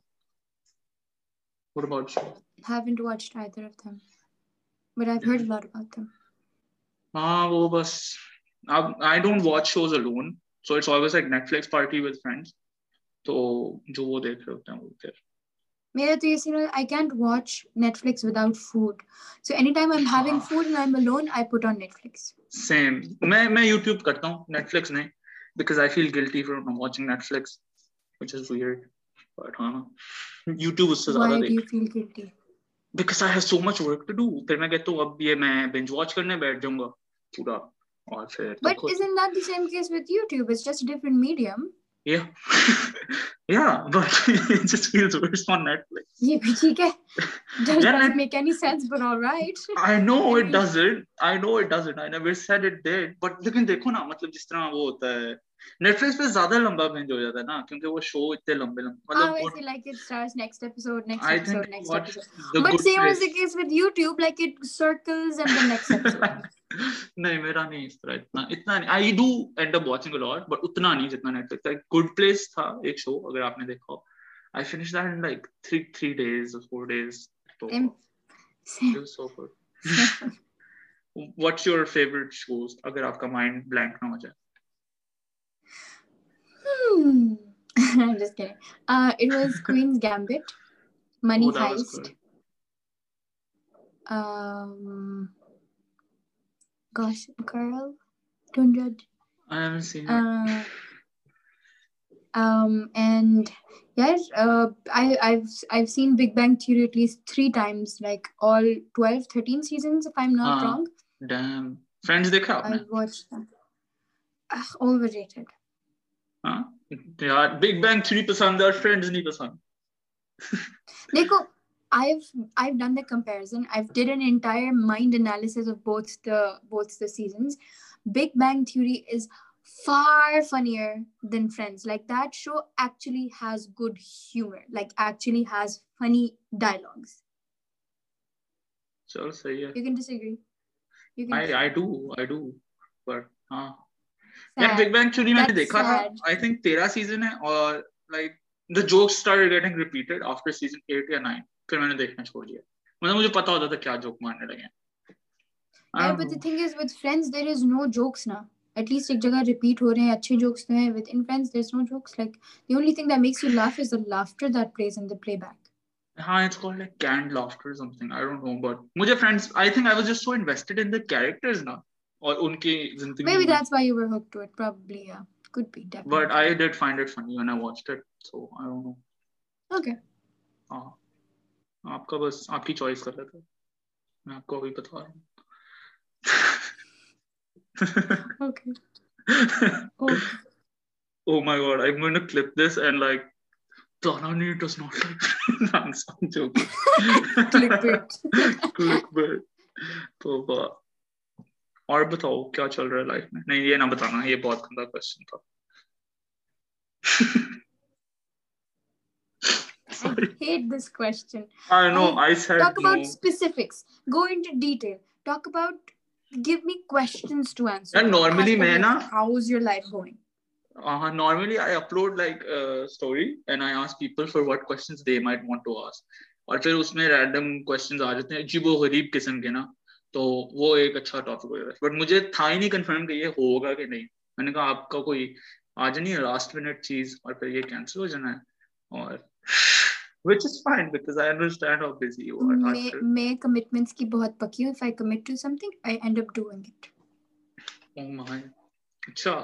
What about you? Haven't watched either of them, but I've heard a lot about them. हाँ वो बस I don't watch shows alone, so it's always like Netflix party with friends. तो जो वो देख रहे होते हैं वो फिर मेरा तो ये सीन है, I can't watch Netflix without food. So anytime I'm having food and I'm alone, I put on Netflix. Same. मैं YouTube करता हूँ, Netflix नहीं, because I feel guilty for not watching Netflix, which is weird. But हाँ, YouTube उससे ज़्यादा देख. Why do you feel guilty? Because I have so much work to do. फिर मैं कहता हूँ अब ये मैं binge watch करने बैठ जाऊँगा पूरा और फिर. But isn't that the same case with YouTube? It's just a different medium. Yeah. Yeah, but it just feels worse on Netflix. ये भी ठीक है. Doesn't make any sense, but all right. I know it doesn't. I never said it did. But लेकिन देखो ना, मतलब जिस तरह वो होता है Netflix पे ज़्यादा लंबा binge हो जाता है ना, क्योंकि वो शो इतने लंबे मतलब I like it starts next episode. But same as the case with YouTube, like it circles and the next episode. नहीं मेरा नहीं इस तरह इतना नहीं. I do end up watching a lot, but उतना नहीं जितना Netflix. Like Good Place था एक शो, अगर आपने देखा हो. I finished that in like 3 days or 4 days. So, it was so good. What's your favorite shows? अगर आपका mind blank ना हो जाए. I'm just kidding. It was Queen's Gambit, Money Heist. Gosh, girl, don't judge. I haven't seen it. And yes, I've seen Big Bang Theory at least 3 times, like all 12, 13 seasons, if I'm not wrong. Damn. Friends देखा आपने? I've watched that. Overrated. हाँ यार, Big Bang Theory पसंद है और Friends नहीं पसंद. देखो, I've done the comparison. I've did an entire mind analysis of both the seasons. Big Bang Theory is far funnier than Friends. Like that show actually has good humor. Like actually has funny dialogues. चलो सही है. You can disagree. You can. I do, but हाँ. यार Big Bang Theory मैंने देखा था. I think 13 season है और like the jokes started getting repeated after season 8 या 9. फिर मैंने देखना छोड़ दिया. मतलब मुझे पता होता था क्या joke मारने लगे. Yeah, but the thing is with Friends there is no jokes now. At least एक जगह repeat हो रहे हैं अच्छे jokes तो हैं. Within Friends there's no jokes. Like the only thing that makes you laugh is the laughter that plays in the playback. हाँ, it's called like canned laughter or something. I don't know, but मुझे Friends, I think I was just so invested in the characters ना और उनकी जिंदगी. Maybe that's why you were hooked to it. Probably, yeah. Could be, definitely. But I did find it funny when I watched it, so I don't know. Okay. हाँ, आपका बस आपकी choice कर लेते. मैं आपको अभी बता रहा हूँ. Okay. Okay. Oh my god, I'm going to clip this and like Tanani does not like. I'm joking. Clickbait. Clickbait. तो और बताओ क्या चल रहा है लाइफ में. नहीं ये ना बताना, ये बहुत गंदा क्वेश्चन था. I hate this question. I know. I said talk about no. Specifics. Go into detail. Talk about. Give me questions to answer. And normally मैं ना. How's your life going? Normally I upload like a story and I ask people for what questions they might want to ask. और फिर उसमें random questions आ जाते हैं अजीबो गरीब किस्म के ना. तो वो एक अच्छा टॉपिक हो जाता है. बट मुझे था ही नहीं कंफर्म कि ये होगा कि नहीं. मैंने कहा आपका कोई आज नहीं है लास्ट मिनट चीज और फिर ये कैंसिल हो जाना है और which is fine because I understand how busy you are. मैं commitments की बहुत पक्की हूँ. If I commit to something, I end up doing it. Oh my. अच्छा.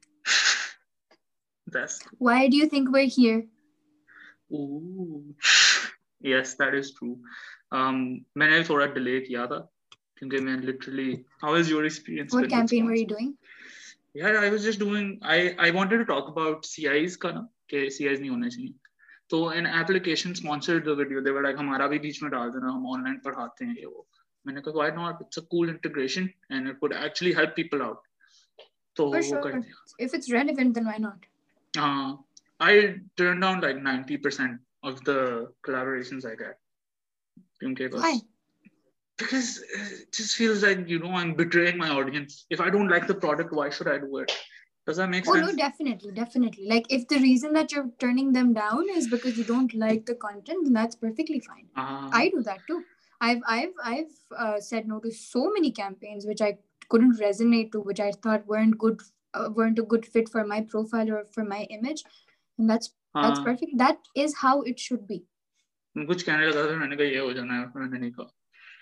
That's. Why do you think we're here? Ooh. Yes, that is true. मैंने थोड़ा delay किया था क्योंकि मैं literally. How is your experience? What campaign were you doing? Yeah, I was just doing. I wanted to talk about CIs का ना कि CIs नहीं होने चाहिए. तो an application sponsored the video. They were like हमारा भी बीच में डाल देना, हम online पढ़ाते हैं ये वो. मैंने कहा why not? It's a cool integration and it would actually help people out. तो For sure. If it's relevant, then why not? I turned down like 90% of the collaborations I get. Why? Because it just feels like, I'm betraying my audience. If I don't like the product, why should I do it? Does that make sense? Oh, no, definitely. Like, if the reason that you're turning them down is because you don't like the content, then that's perfectly fine. I do that too. I've said no to so many campaigns which I couldn't resonate to, which I thought weren't a good fit for my profile or for my image, and that's perfect. That is how it should be. कुछ कहने लगा था मैंने कहा ये हो जाना है मैंने नहीं कहा.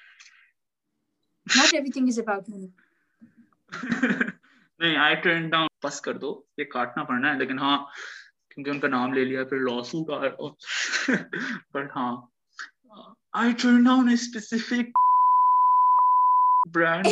Not everything is about me. नहीं, I turned down. पास कर दो, ये काटना पड़ना है, लेकिन हाँ क्योंकि उनका नाम ले लिया फिर लॉसूट आ रहा. But हाँ, I turned down a specific brand.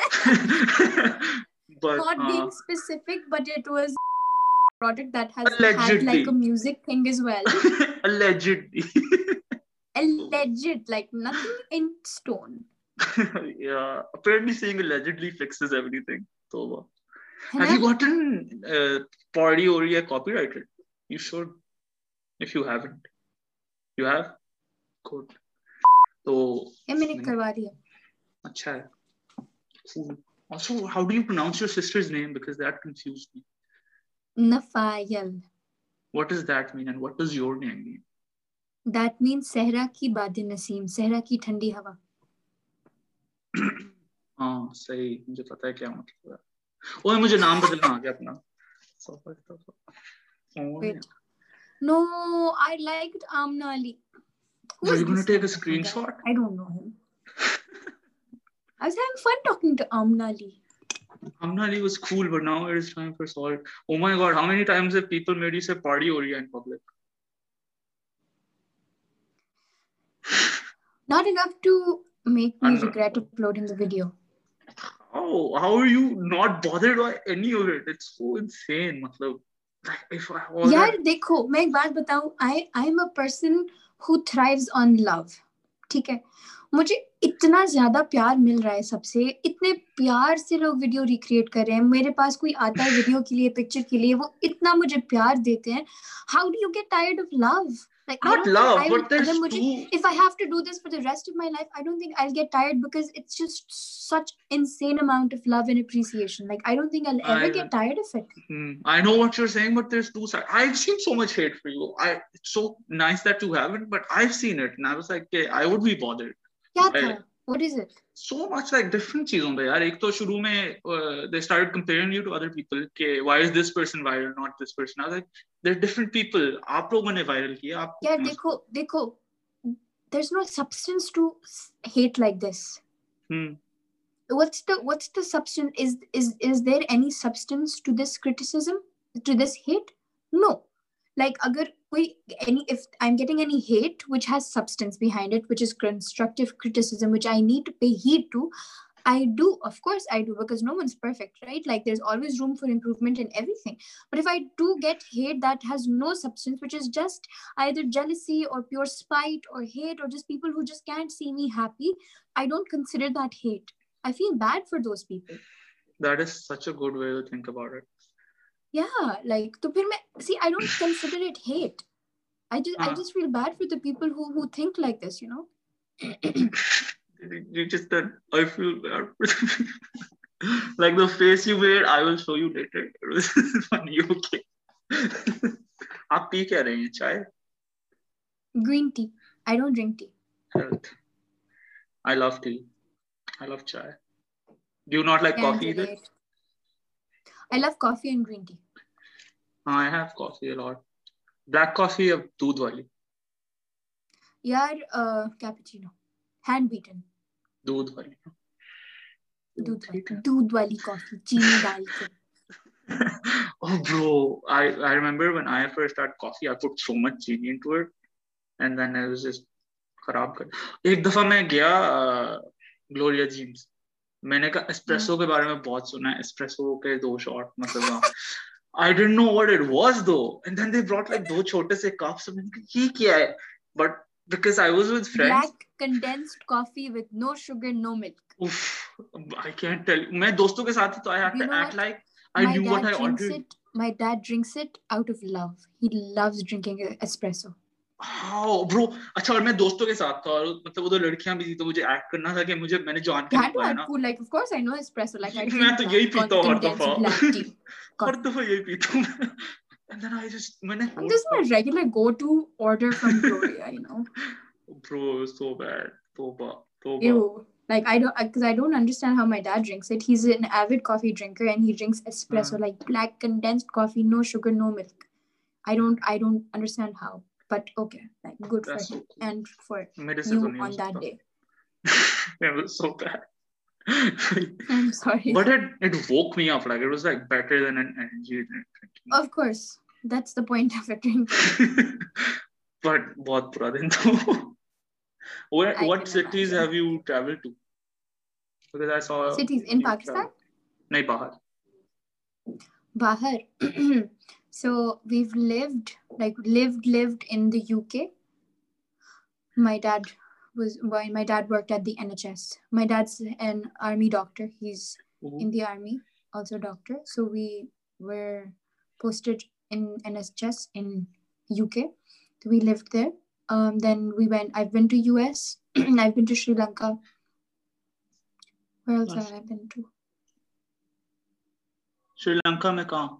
But not being specific, but it was a product that has allegedly. had like a music thing as well. Allegedly. Alleged, like nothing in stone. Yeah, apparently saying allegedly fixes everything. So, have you gotten Party Oria copyrighted? You should. If you haven't, you have. Good. So. Yeah, मैंने करवा दिया. अच्छा है. Cool. Also, how do you pronounce your sister's name? Because that confused me. Nafayal. What does that mean, and what does your name mean? That means सहरा की बादे नसीम, सहरा की ठंडी हवा. हाँ सही, मुझे पता है क्या मतलब है. ओए मुझे नाम बदलना आ गया अपना. Wait. No, I liked Amna Ali. Are you going to take a screenshot? I don't know him. I was having fun talking to Amna Ali. Amna Ali was cool, but now it is time for salt. Oh my god, how many times have people made you say Party Oria in public? Not enough to make me regret uploading the video. Oh, how are you not bothered by any of it? It's so insane. मतलब, if I was यार देखो, मैं एक बात बताऊं. I'm a person who thrives on love. ठीक है. मुझे इतना ज्यादा प्यार मिल रहा है सबसे, इतने प्यार से लोग वीडियो रिक्रिएट कर रहे हैं, मेरे पास कोई आता है वीडियो के लिए, पिक्चर के लिए, वो इतना मुझे प्यार देते हैं. How do you get tired of love? Like I Not don't think love, I will, but there's अगर मुझे, two. if I have to do this for the rest of my life, I don't think I'll get tired because it's just such insane amount of love and appreciation. Like I don't think I'll ever get tired of it. I know what you're saying, but there's two sides. I've seen so much hate for you. It's so nice that you haven't, but I've seen it, and I was like, okay, I would be bothered. क्या था? What is it? So much like different चीजों पे यार. एक तो शुरू में they started comparing you to other people. Okay, why is this person viral, not this person? I was like, they're different people. आप लोगों ने viral किया. यार देखो, there's no substance to hate like this. What's the substance? Is there any substance to this criticism, to this hate? No. Like if I'm getting any hate which has substance behind it, which is constructive criticism, which I need to pay heed to, I do, of course I do, because no one's perfect, right? Like there's always room for improvement in everything. But if I do get hate that has no substance, which is just either jealousy or pure spite or hate or just people who just can't see me happy, I don't consider that hate. I feel bad for those people. That is such a good way to think about it. Yeah, like to see, I don't consider it hate. I just feel bad for the people who think like this, you know. You just said, I feel bad for like the face you made. I will show you later. It was funny. Okay. आप पी क्या रहे हैं? चाय? Green tea. I don't drink tea. Health. I love tea. I love chai. Do you not like coffee either? I love coffee and green tea. I have coffee a lot. Black coffee or दूध वाली? यार cappuccino. Hand beaten. दूध वाली. दूध वाली coffee. चीनी डाल के. Oh bro, I remember when I first started coffee, I put so much chini into it, and then I was just खराब कर. एक दफा मैं गया Gloria Jeans. मैंने कहा एस्प्रेसो के बारे में बहुत सुना है, एस्प्रेसो के 2 शॉट मतलब I didn't know what it was though, and then they brought like 2 छोटे से cups. मैंने कहा ये क्या है? But because I was with friends. Black condensed coffee with no sugar, no milk. Oof, I can't tell you. मैं दोस्तों के साथ तो I had to act like I knew what I ordered. My dad drinks it out of love. He loves drinking espresso. How bro? अच्छा, और मैं दोस्तों के साथ था और मतलब वो 2 लड़कियां भी थी, तो मुझे एक्ट करना था कि मैंने जान के नहीं पाया ना. Like of course I know espresso. Like I drink मैं तो यही पीता हूँ हर दफा. हर दफा यही पीता हूँ. And then I just this is my regular go-to order from Gloria, you know. Bro, it was so bad. Toba. Ew. Like I don't understand how my dad drinks it. He's an avid coffee drinker and he drinks espresso, like black condensed coffee, no sugar, no milk. I don't understand how. But okay, like good for him and for you on that day. It was so bad. I'm sorry. But it woke me up. Like it was like better than an energy drink. Of course, that's the point of a drink. But बहुत बुरा दिन था. What cities have you traveled to? Because I saw cities in Pakistan. नहीं बाहर. Bahar. So we've lived in the UK. My dad worked at the NHS. My dad's an army doctor. He's in the army, also a doctor. So we were posted in NHS in UK. So we lived there. Then I've been to US. I've been to Sri Lanka. Where else have I been to? Sri Lanka में कहाँ?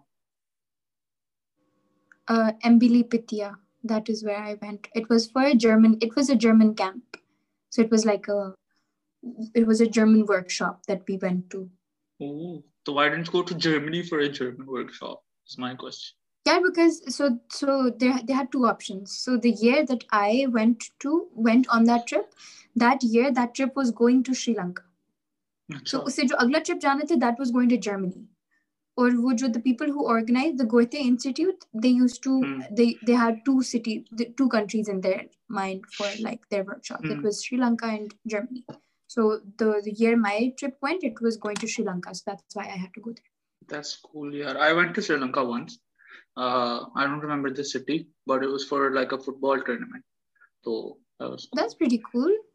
Mbili that is where I went. It was a German camp. So it was a German workshop that we went to. Oh, so why didn't you go to Germany for a German workshop? Is my question. Yeah, because so they had 2 options. So the year that I went on that trip, that trip was going to Sri Lanka. So उससे जो अगला trip जाना था, that was going to Germany. Or the people who organized the Goethe Institute, they used to they had 2 countries in their mind for like their workshop. It was Sri Lanka and Germany. So the year my trip went, it was going to Sri Lanka. So that's why I had to go there. That's cool. Yeah, I went to Sri Lanka once. I don't remember the city, but it was for like a football tournament. So that's pretty cool.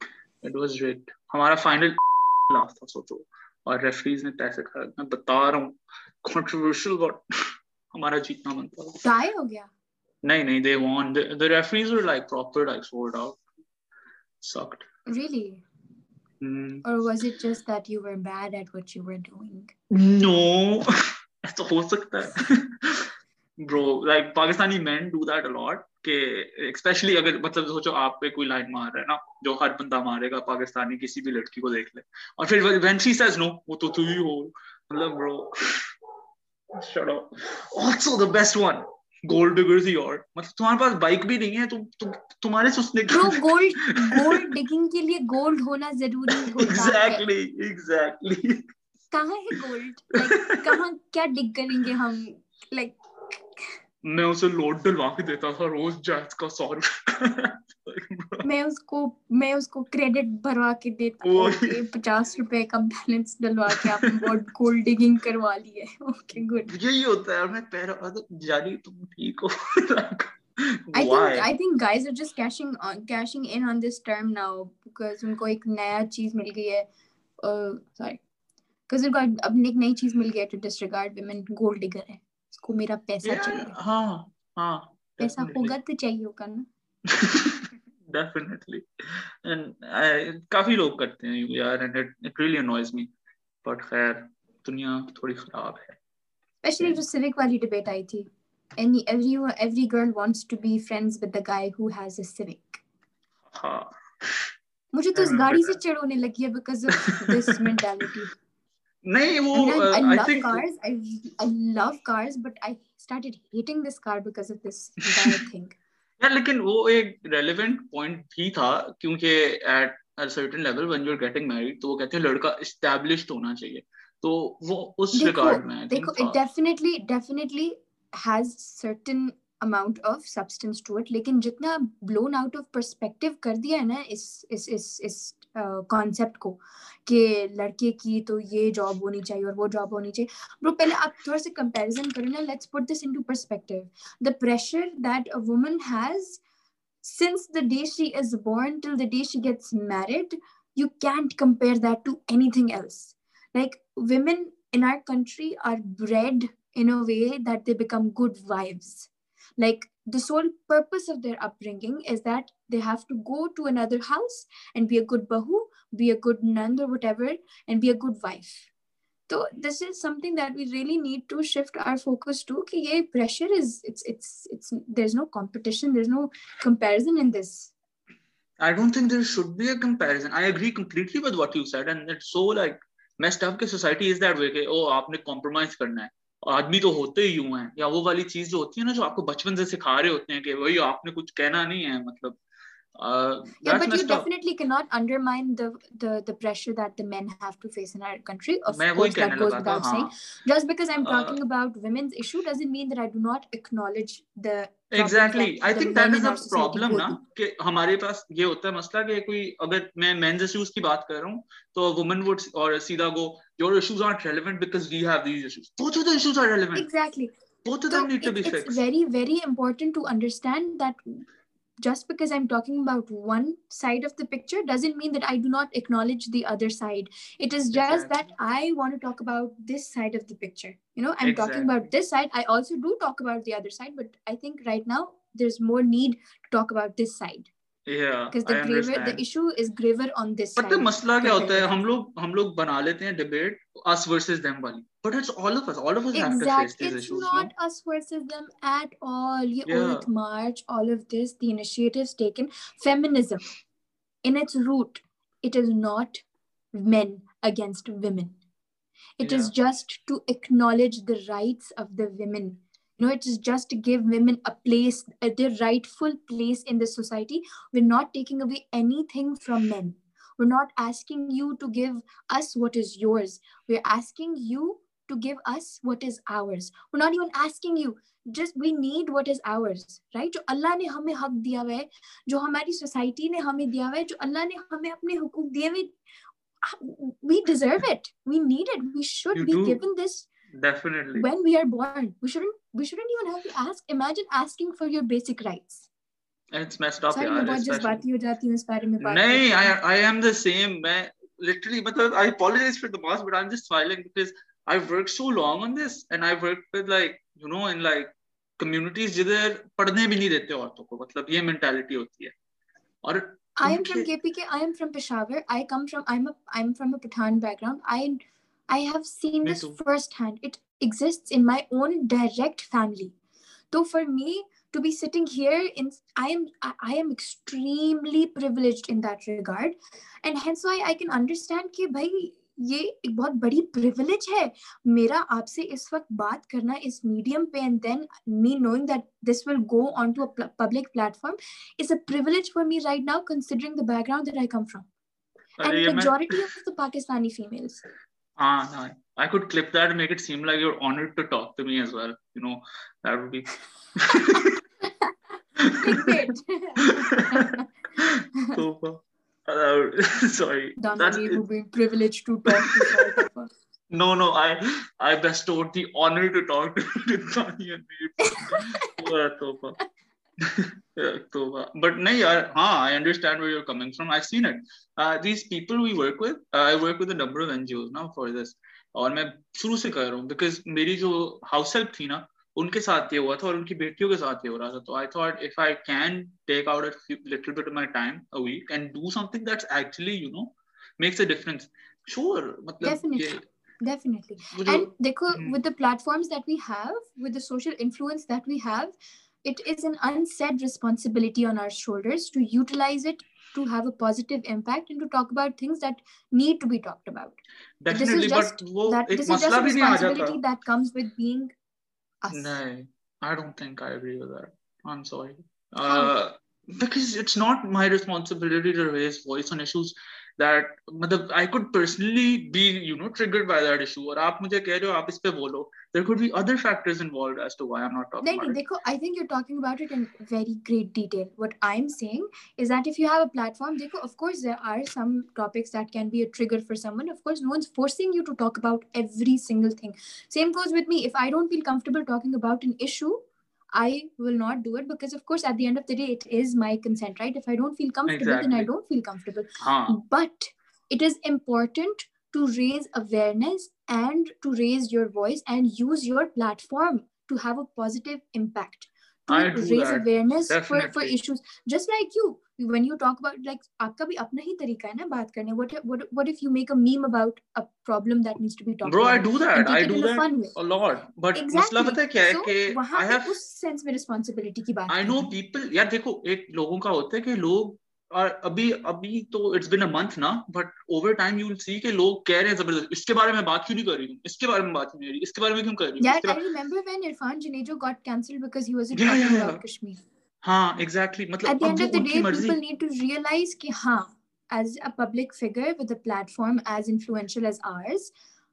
It was rigged. हमारा final last था सोचो, और referees ने पैसे खाए. मैं बता रहा हूँ, controversial but हमारा जीतना बनता था. टाई हो गया. नहीं, they won. The referees were like proper, like sold out. Sucked. Really? Or was it just that you were bad at what you were doing? No. ऐसा हो सकता है. Bro, like Pakistani men do that a lot. कि especially अगर मतलब सोचो आप पे कोई लाइन मार रहा है ना, जो हर बंदा मारेगा पाकिस्तानी किसी भी लड़की को देख ले, और फिर when she says no, वो तो तू ही हो. मतलब bro, shut up. Also the best one, gold diggers ही और मतलब तुम्हारे पास बाइक भी नहीं है, तुम्हारे सुसने Bro, gold digging के लिए gold होना जरूरी होता है. Exactly. कहाँ है gold? Like कहाँ क्या dig करेंगे हम? Like मैं उसे लोड डलवा के देता था रोज जैज का 100 रुपए. मैं उसको क्रेडिट भरवा के देता. ओके, 50 रुपए का बैलेंस डलवा के आपने गोल्ड डिगिंग करवा ली है. Okay, good. यही होता है. मैं पैर जानी तुम ठीक हो. I think guys are just cashing in on this term now because उनको एक नया चीज मिल गई है. Sorry, because उनको अब एक नई चीज मिल गई है to disregard women. Gold digger है, इसको मेरा पैसा चाहिए. हाँ, पैसा होगा तो चाहिए होगा ना. Definitely. And काफी लोग करते हैं यार, and it really annoys me. But खैर दुनिया थोड़ी खराब है. Especially जो civic वाली debate आई थी. Every girl wants to be friends with the guy who has a civic. हाँ. मुझे तो उस गाड़ी से चिढ़ होने लगी है because of this mentality. नहीं वो I love cars. I love cars, but I started hating this car because of this entire thing. यार लेकिन वो एक relevant point भी था, क्योंकि at a certain level when you're getting married तो वो कहते हैं लड़का established होना चाहिए, तो वो उस regard में देखो it definitely has certain amount of substance to it, लेकिन जितना blown out of perspective कर दिया है ना इस concept को कि लड़के की तो ये job होनी चाहिए और वो job होनी चाहिए. Bro, पहले आप थोड़ा सा comparison करो ना. Let's put this into perspective. The pressure that a woman has since the day she is born till the day she gets married, you can't compare that to anything else. Like, women in our country are bred in a way that they become good wives. Like, the sole purpose of their upbringing is that they have to go to another house and be a good bahu, be a good nand or whatever, and be a good wife. So this is something that we really need to shift our focus to. Ki ye pressure is it's there's no competition, there's no comparison in this. I don't think there should be a comparison. I agree completely with what you said, and it's so like messed up कि society is that way कि ओ आपने compromise करना है. आदमी तो होते ही यूं हैं, या वो वाली चीज जो होती है ना जो आपको बचपन से सिखा रहे होते हैं कि वही आपने कुछ कहना नहीं है, मतलब yeah, but you definitely cannot undermine the pressure that the men have to face in our country. Of course, that goes without saying. Just because I'm talking about women's issue doesn't mean that I do not acknowledge the exactly. I think that is a problem ना कि हमारे पास ये होता है मसला कि कोई अगर मैं men's issues की बात कर रहा हूँ तो a woman would or सीधा go your issues aren't relevant because we have these issues. Both of the issues are relevant. Exactly. Both of them need to be fixed. It's very, very important to understand that just because I'm talking about one side of the picture doesn't mean that I do not acknowledge the other side. It is just that I want to talk about this side of the picture. You know, I'm talking about this side. I also do talk about the other side, but I think right now there's more need to talk about this side. Yeah, because the issue is graver on this side. But the masla क्या होता है, हम लोग बना लेते हैं debate us versus them वाली, but it's all of us have to face these issues. It's not us versus them at all. ये Aurat March, all of this, the initiatives taken, feminism in its root, it is not men against women. It is just to acknowledge the rights of the women. You know, it is just to give women a place, their rightful place in the society. We're not taking away anything from men. We're not asking you to give us what is yours. We're asking you to give us what is ours. We're not even asking you. Just we need what is ours, right? जो अल्लाह ने हमें हक दिया हुआ है, जो हमारी society ने हमें दिया हुआ है, जो अल्लाह ने हमें अपने हुकूक दिए हुए, we deserve it. We need it. We should be given this. Definitely. When we are born, we shouldn't even have to ask. Imagine asking for your basic rights. and it's messed up Sorry, यार, मैं बहुत especially जज्बाती हो जाती हूँ इस बारे में बात नहीं, करते I am the same. मैं literally मतलब I apologize for the boss, but I'm just smiling because I've worked so long on this, and I've worked with like in like communities जिधर पढ़ने भी नहीं देते औरतों को, मतलब ये mentality होती है और I am from उनके KPK. I am from Peshawar. I'm from a Pathan background. I have seen me this too. firsthand. It exists in my own direct family. So for me to be sitting here I am extremely privileged in that regard, and hence why I can understand कि भाई ये एक बहुत बड़ी privilege है मेरा आपसे इस वक्त बात करना इस medium पे, and then me knowing that this will go onto a public platform is a privilege for me right now, considering the background that I come from अरे and ये मैं majority of the Pakistani females. हाँ, I could clip that and make it seem like you're honored to talk to me as well. That would be Clickbait. So, sorry. That's Damani, who being privileged to talk to Saitapa. no. I bestowed the honor to talk to Tani and me. But nahi yaar, I understand where you're coming from. I've seen it. These people we work with, I work with a number of NGOs now for this. और मैं शुरू से कर रहा हूँ because मेरी जो house help थी ना उनके साथ ये हुआ था और उनकी बेटियों के साथ ये हो रहा था, तो I thought if I can take out little bit of my time a week and do something that's actually makes a difference, sure, मतलब Definitely. And देखो, with the platforms that we have, with the social influence that we have, it is an unsaid responsibility on our shoulders to utilize it to have a positive impact and to talk about things that need to be talked about. Definitely, this is just a responsibility that comes with being us. No, I don't think I agree with that. I'm sorry. Because it's not my responsibility to raise voice on issues that I could personally be triggered by that issue, और आप मुझे कह रहे हो आप इस पे बोलो. There could be other factors involved as to why I'm not talking about it. देखो, I think you're talking about it in very great detail. What I'm saying is that if you have a platform, देखो, of course there are some topics that can be a trigger for someone. Of course, no one's forcing you to talk about every single thing. Same goes with me. If I don't feel comfortable talking about an issue, I will not do it, because of course at the end of the day it is my consent, right? If I don't feel comfortable, then I don't feel comfortable. But it is important to raise awareness and to raise your voice and use your platform to have a positive impact, to raise awareness for issues. Just like you, when you talk about, like, आपका भी अपना ही तरीका है ना बात करने. What if you make a meme about a problem that needs to be talked about? Bro, I do that. I do that a lot. But exactly. मसला पता है क्या है कि वहाँ पे उस सेंस में रिस्पांसिबिलिटी की बात. I know people. यार देखो, एक लोगों का होता है कि लोग अभी तो it's been a month ना, but over time you will see कि लोग कह रहे हैं जबरदस्त, इसके बारे में बात क्यों नहीं कर रही हूँ, इसके बारे में बात क्यों नहीं कर रही, इसके बारे में क्यों कर रही हूँ. Yeah, I remember when Irfan Junejo got cancelled because he wasn't talking about Kashmir. हाँ, exactly. मतलब at the end of the day, people need to realize कि हाँ, as a public figure with a platform as influential as ours,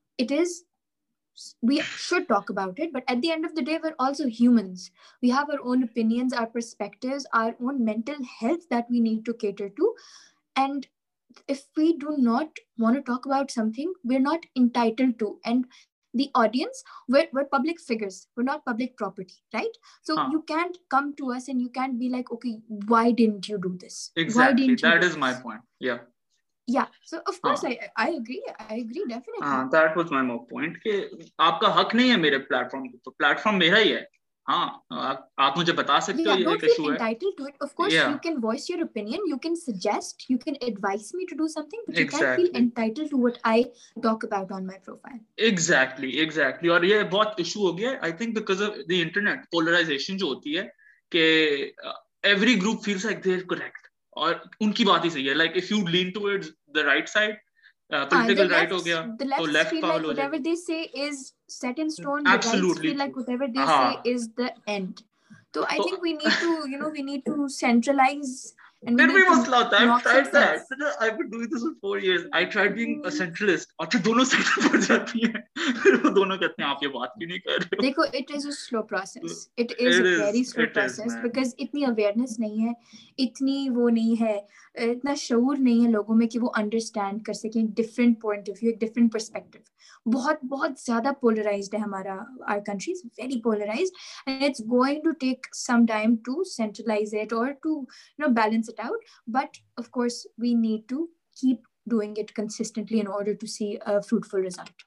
we should talk about it, but at the end of the day, we're also humans. We have our own opinions, our perspectives, our own mental health that we need to cater to. And if we do not want to talk about something, we're not entitled to. And the audience, we're public figures. We're not public property, right? So you can't come to us and you can't be like, okay, why didn't you do this? Exactly. That is my point. Yeah. Yeah, so of course I agree definitely. That was my more point कि आपका हक नहीं है मेरे platform पे, तो platform मेरा ही है. हाँ, आप मुझे बता सकते हो ये एक इशू है. Don't feel entitled to it. Of course, you can voice your opinion, you can suggest, you can advise me to do something, but you can't feel entitled to what I talk about on my profile. Exactly. और ये बहुत issue हो गया, I think because of the internet polarization जो होती है कि every group feels like they're correct और उनकी बात ही सही है. Like if you lean towards the right side, political right हो गया, the left feel like whatever they say is set in stone. Absolutely. The rights feel like whatever they say is the end. So I think we need to centralize. And फिर भी मसला होता है. I've tried that. I've been doing this for 4 years. I tried being a centralist. और फिर दोनों side पड़ जाती हैं. फिर वो दोनों कहते हैं आप ये बात क्यों नहीं कर रहे हो. देखो, it is a slow process. It is a very slow process because इतनी awareness नहीं है, इतनी वो नहीं है, इतना शऊर नहीं है लोगों में कि वो understand कर सकें different point of view, different perspective. बहुत बहुत ज्यादा polarized है हमारा, our country is very polarized, and it's going to take some time to centralize it or to balance it out, but of course we need to keep doing it consistently in order to see a fruitful result.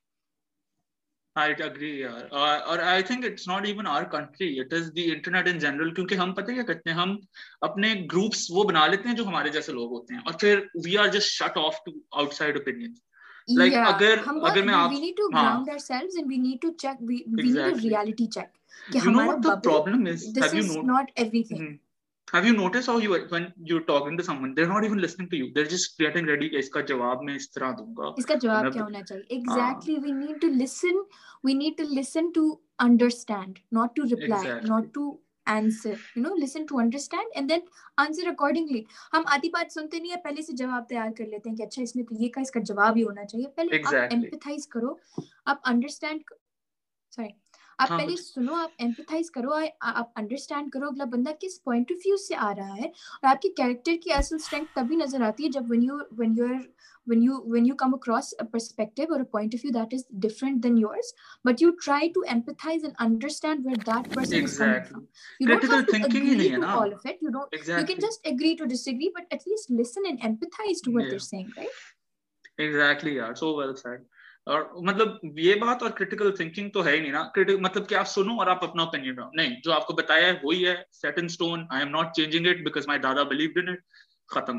I agree यार, और I think it's not even our country, it is the internet in general, क्योंकि हम पता है क्या करते हैं, हम अपने ग्रुप्स वो बना लेते हैं जो हमारे जैसे लोग होते हैं, और फिर we are just shut off to outside opinions. Like अगर मैं आप, we need to ground ourselves and we need to check, we need a reality check कि you know हमारा what the bubble, problem is, this is not everything. Have you noticed how when you're talking to someone, they're not even listening to you, they're just getting ready, इसका जवाब मैं इस तरह दूंगा, इसका जवाब क्या होना चाहिए, exactly. We need to listen to understand, not to reply, not to answer, listen to understand and then answer accordingly. हम आधी बात सुनते नहीं है, पहले से जवाब तैयार कर लेते हैं कि अच्छा इसने तो ये कहा, इसका जवाब ही होना चाहिए. पहले आप empathize करो, आप understand, आप पहले सुनो, आप एम्पैथाइज करो, आप अंडरस्टैंड करो अगला बंदा किस पॉइंट ऑफ व्यू से आ रहा है, और आपके कैरेक्टर की असल स्ट्रेंथ तभी नजर आती है जब when you come across a perspective or a point of view that is different than yours, but you try to empathize and understand where that person is coming from. You don't have to agree to all of it. You can just agree to disagree, but at least listen and empathize to what they're saying, right? Exactly, यार, so well said. और मतलब ये बात और critical thinking तो है ही नहीं ना, मतलब कि आप सुनो और आप अपना ओपिनियन दो, नहीं, जो आपको बताया है वही है, set in stone, I am not changing it because my दादा बिलीव्ड इन इट, खत्म.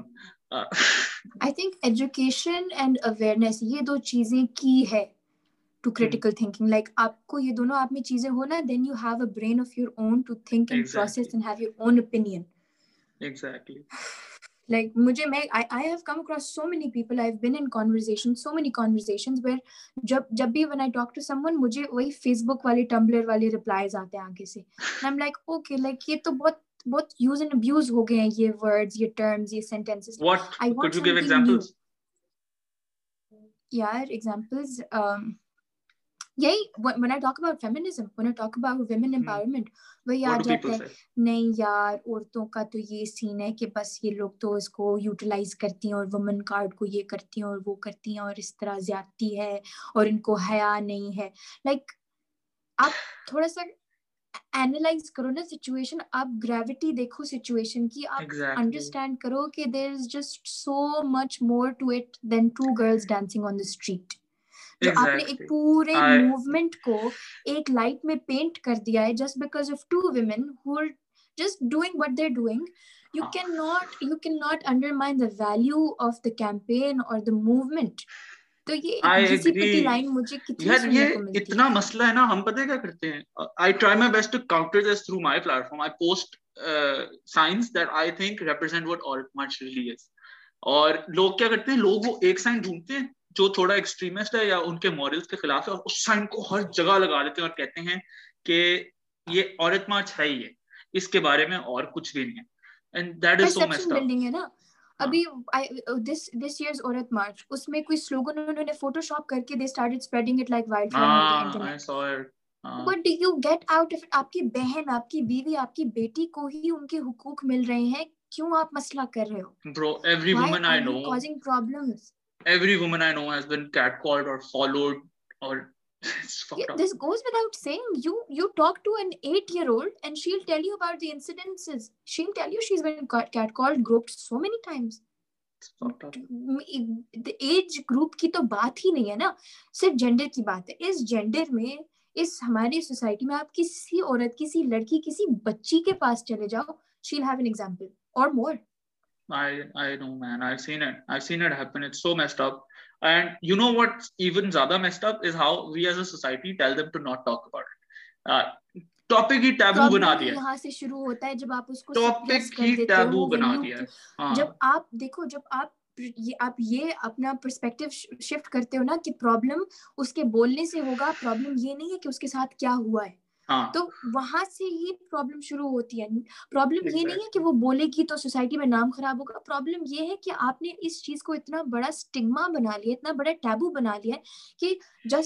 I think education and awareness, ये दो चीजें की है टू क्रिटिकल थिंकिंग. लाइक आपको ये दोनों आप में चीजें हो ना, then you have a brain of your own to think and process and have your own opinion. Exactly. Like I have come across so many people, I've been in conversations, so many conversations where जब भी when I talk to someone, मुझे वही Facebook वाले Tumblr वाले replies आते हैं आगे से, and I'm like okay, like ये तो बहुत use and abuse हो गए हैं ये words, ये terms, ये sentences. What could you give examples? Yeah, examples. When I talk about feminism, when I talk about women empowerment, वही आ जाता है, नहीं यार औरतों का तो ये सीन है कि बस ये लोग तो इसको यूटिलाइज करती हैं और वुमेन कार्ड को ये करती हैं और वो करती हैं और इस तरह ज्यादती है और इनको हया नहीं है. लाइक आप थोड़ा सा एनालाइज करो ना सिचुएशन, आप ग्रेविटी देखो सिचुएशन की, आप अंडरस्टैंड करो कि there is just so much more to it than to girls dancing on the street. जो आपने एक पूरे मूवमेंट को एक लाइट में पेंट कर दिया है just because of two women who are just doing what they're doing. You cannot undermine the value of the campaign or the movement. तो ये घिसी पिटी लाइन मुझे कितनी सुनने को मिलती है. इतना मसला है ना, हम पता है क्या करते हैं, I try my best to counter this through my platform. I post signs that I think represent what Aurat March really is. और लोग क्या करते हैं, लोग वो एक साइन ढूंढते हैं जो थोड़ा एक्सट्रीमिस्ट है या उनके मॉरल्स के खिलाफ है, और उस साइन को हर जगह लगा देते हैं और कहते हैं कि ये औरत मार्च है ही है, इसके बारे में और कुछ भी नहीं है. And that is so messed up. है ना, अभी this year's औरत मार्च, उसमें कोई स्लोगन उन्होंने फोटोशॉप करके they started spreading it like wildfire on the internet. I saw it. What do you get out of it? आपकी बहन, आपकी बीवी, आपकी बेटी को ही उनके हुकूक मिल रहे हैं, क्यों आप मसला कर रहे हो? Bro, every woman I know causing problems. Every woman I know has been catcalled or followed or this goes without saying. You talk to an 8-year-old and she'll tell you about the incidences. She'll tell you she's been catcalled, groped so many times. The age group की तो बात ही नहीं है ना, सिर्फ gender की बात है. इस जेंडर में, इस हमारी सोसाइटी में आप किसी औरत, किसी लड़की, किसी बच्ची के पास चले जाओ, she'll have an example or more. I know, man. I've seen it happen. It's so messed up. And you know what's even zyada messed up is how we as a society tell them to not talk about it. Topic ही taboo बना दिया. यहाँ से शुरू होता है जब आप उसको टॉपिक ही टैबू बना दिया है. जब आप देखो, जब आप ये अपना पर्सपेक्टिव शिफ्ट करते हो ना कि प्रॉब्लम उसके बोलने से होगा, प्रॉब्लम ये नहीं है कि उसके साथ क्या हुआ है. तो वहां से ही प्रॉब्लम शुरू होती है. प्रॉब्लम ये नहीं है कि वो बोलेगी तो सोसाइटी में नाम खराब होगा. प्रॉब्लम ये है कि आपने इस चीज को इतना बड़ा स्टिग्मा बना लिया, इतना बड़ा टैबू बना लिया कि just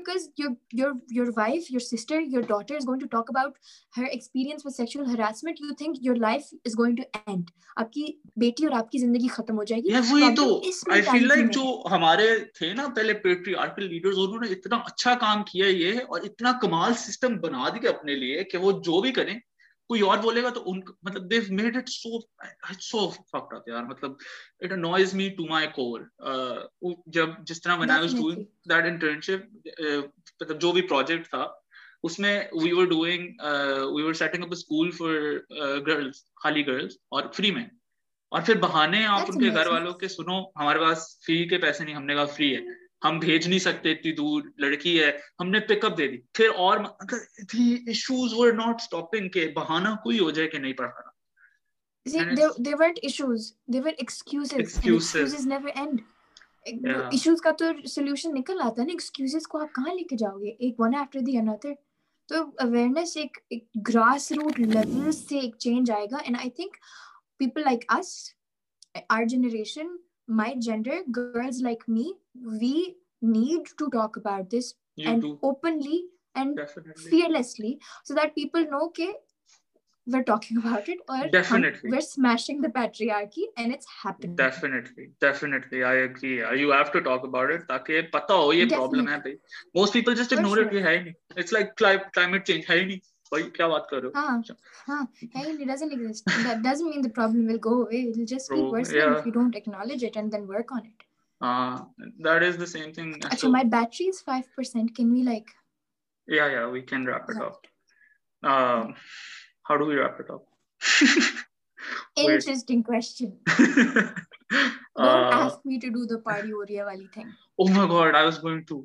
because your wife, your sister, your daughter is going to talk about her experience with sexual harassment, you think your life is going to end. आपकी बेटी और आपकी जिंदगी खत्म हो जाएगी. यार वही तो इस आई फील mentality लाइक में जो हमारे थे ना पहले पेट्रियार्कल लीडर्स, उन्होंने इतना अच्छा काम किया ये और इतना कमाल सिस्टम बना दिया अपने लिए कि वो जो भी करें, कोई और बोलेगा तो उन मतलब they've made it so fucked up यार. मतलब it annoys me to my core. जब जिस तरह when I was doing that internship, मतलब जो भी project था उसमें we were setting up a school for girls, खाली girls और free में. और फिर बहाने आप That's उनके घर amazing. वालों के सुनो हमारे पास फी के पैसे नहीं, हमने कहा फ्री है, हम भेज नहीं सकते इतनी दूर, लड़की है, हमने पिकअप दे दी. फिर और इश्यूज वर नॉट स्टॉपिंग के बहाना कोई हो जाए कि नहीं पढ़ाना. See, they weren't issues, they were excuses. And excuses never end. Issues का तो solution निकल आता है ना, excuses को आप कहाँ लेके जाओगे, एक one after the another. तो awareness एक grassroots level से एक change आएगा. And I think people like us, our generation, my gender, girls like me, we need to talk about this openly and fearlessly, so that people know that we're talking about it, or we're smashing the patriarchy and it's happening. Definitely, I agree. You have to talk about it ताकि पता हो ये problem है भाई. Most people just ignore it. ये है ही नहीं. It's like climate change है ही नहीं. भाई क्या बात कर रहे हो? हाँ, it doesn't exist. That doesn't mean the problem will go away. It'll just keep worsening if you don't acknowledge it and then work on it. That is the same thing. So my battery is 5%. Can we like? Yeah, we can wrap it up. How do we wrap it up? Interesting question. Don't ask me to do the party Oria wali thing. Oh my god, I was going to.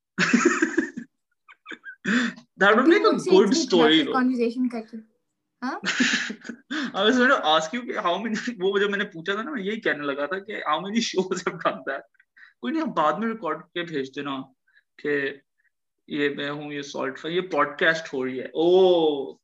That would make a good story. Conversation करके. हाँ? I was going to ask you how many, वो जब मैंने पूछा था ना, मैं यही कहने लगा था कि how many shows have done that. कोई नहीं, बाद में रिकॉर्ड के भेज देना कि ये मैं हूँ, ये सॉल्ट ये पॉडकास्ट हो रही है. Oh.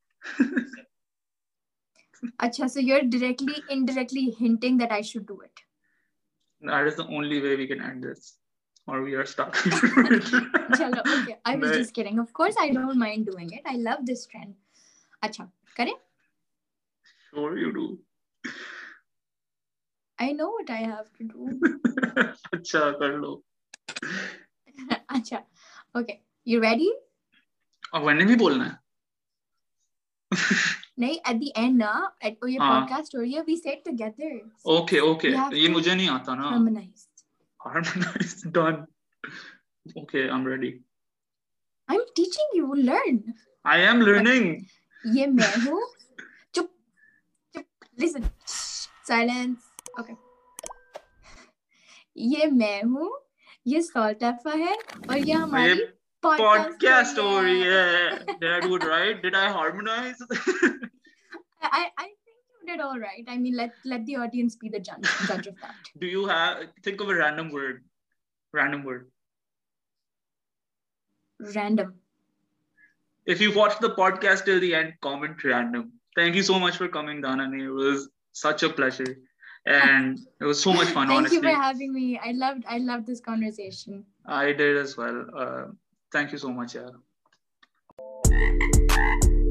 अच्छा, so you're indirectly hinting that I should do it. That is the only way we can end this, or we are stuck. Chalo, okay. I was just kidding. Of course, I don't mind doing it. I love this trend. Acha, kare? Sure you do. I know what I have to do. Acha, kar lo. Acha, okay. You ready? अब when भी बोलना है? नहीं, at the end ना, ये podcast हो रही है, we said together. Okay. ये मुझे नहीं आता ना. Harmonized. Done. Okay, I'm ready. I'm teaching you. Learn. I am learning. ये मैं हूँ. चुप. Listen. Silence. Okay. ये मैं हूँ. ये Saltafa है और ये हमारी podcast हो रही है. Did I do it right? Did I harmonize? I think you did all right. I mean, let the audience be the judge of that. Do you think of a random word? Random. If you watched the podcast till the end, comment random. Thank you so much for coming, Dhanani. It was such a pleasure. And it was so much fun, honestly. Thank you for having me. I loved this conversation. I did as well. Thank you so much, yeah.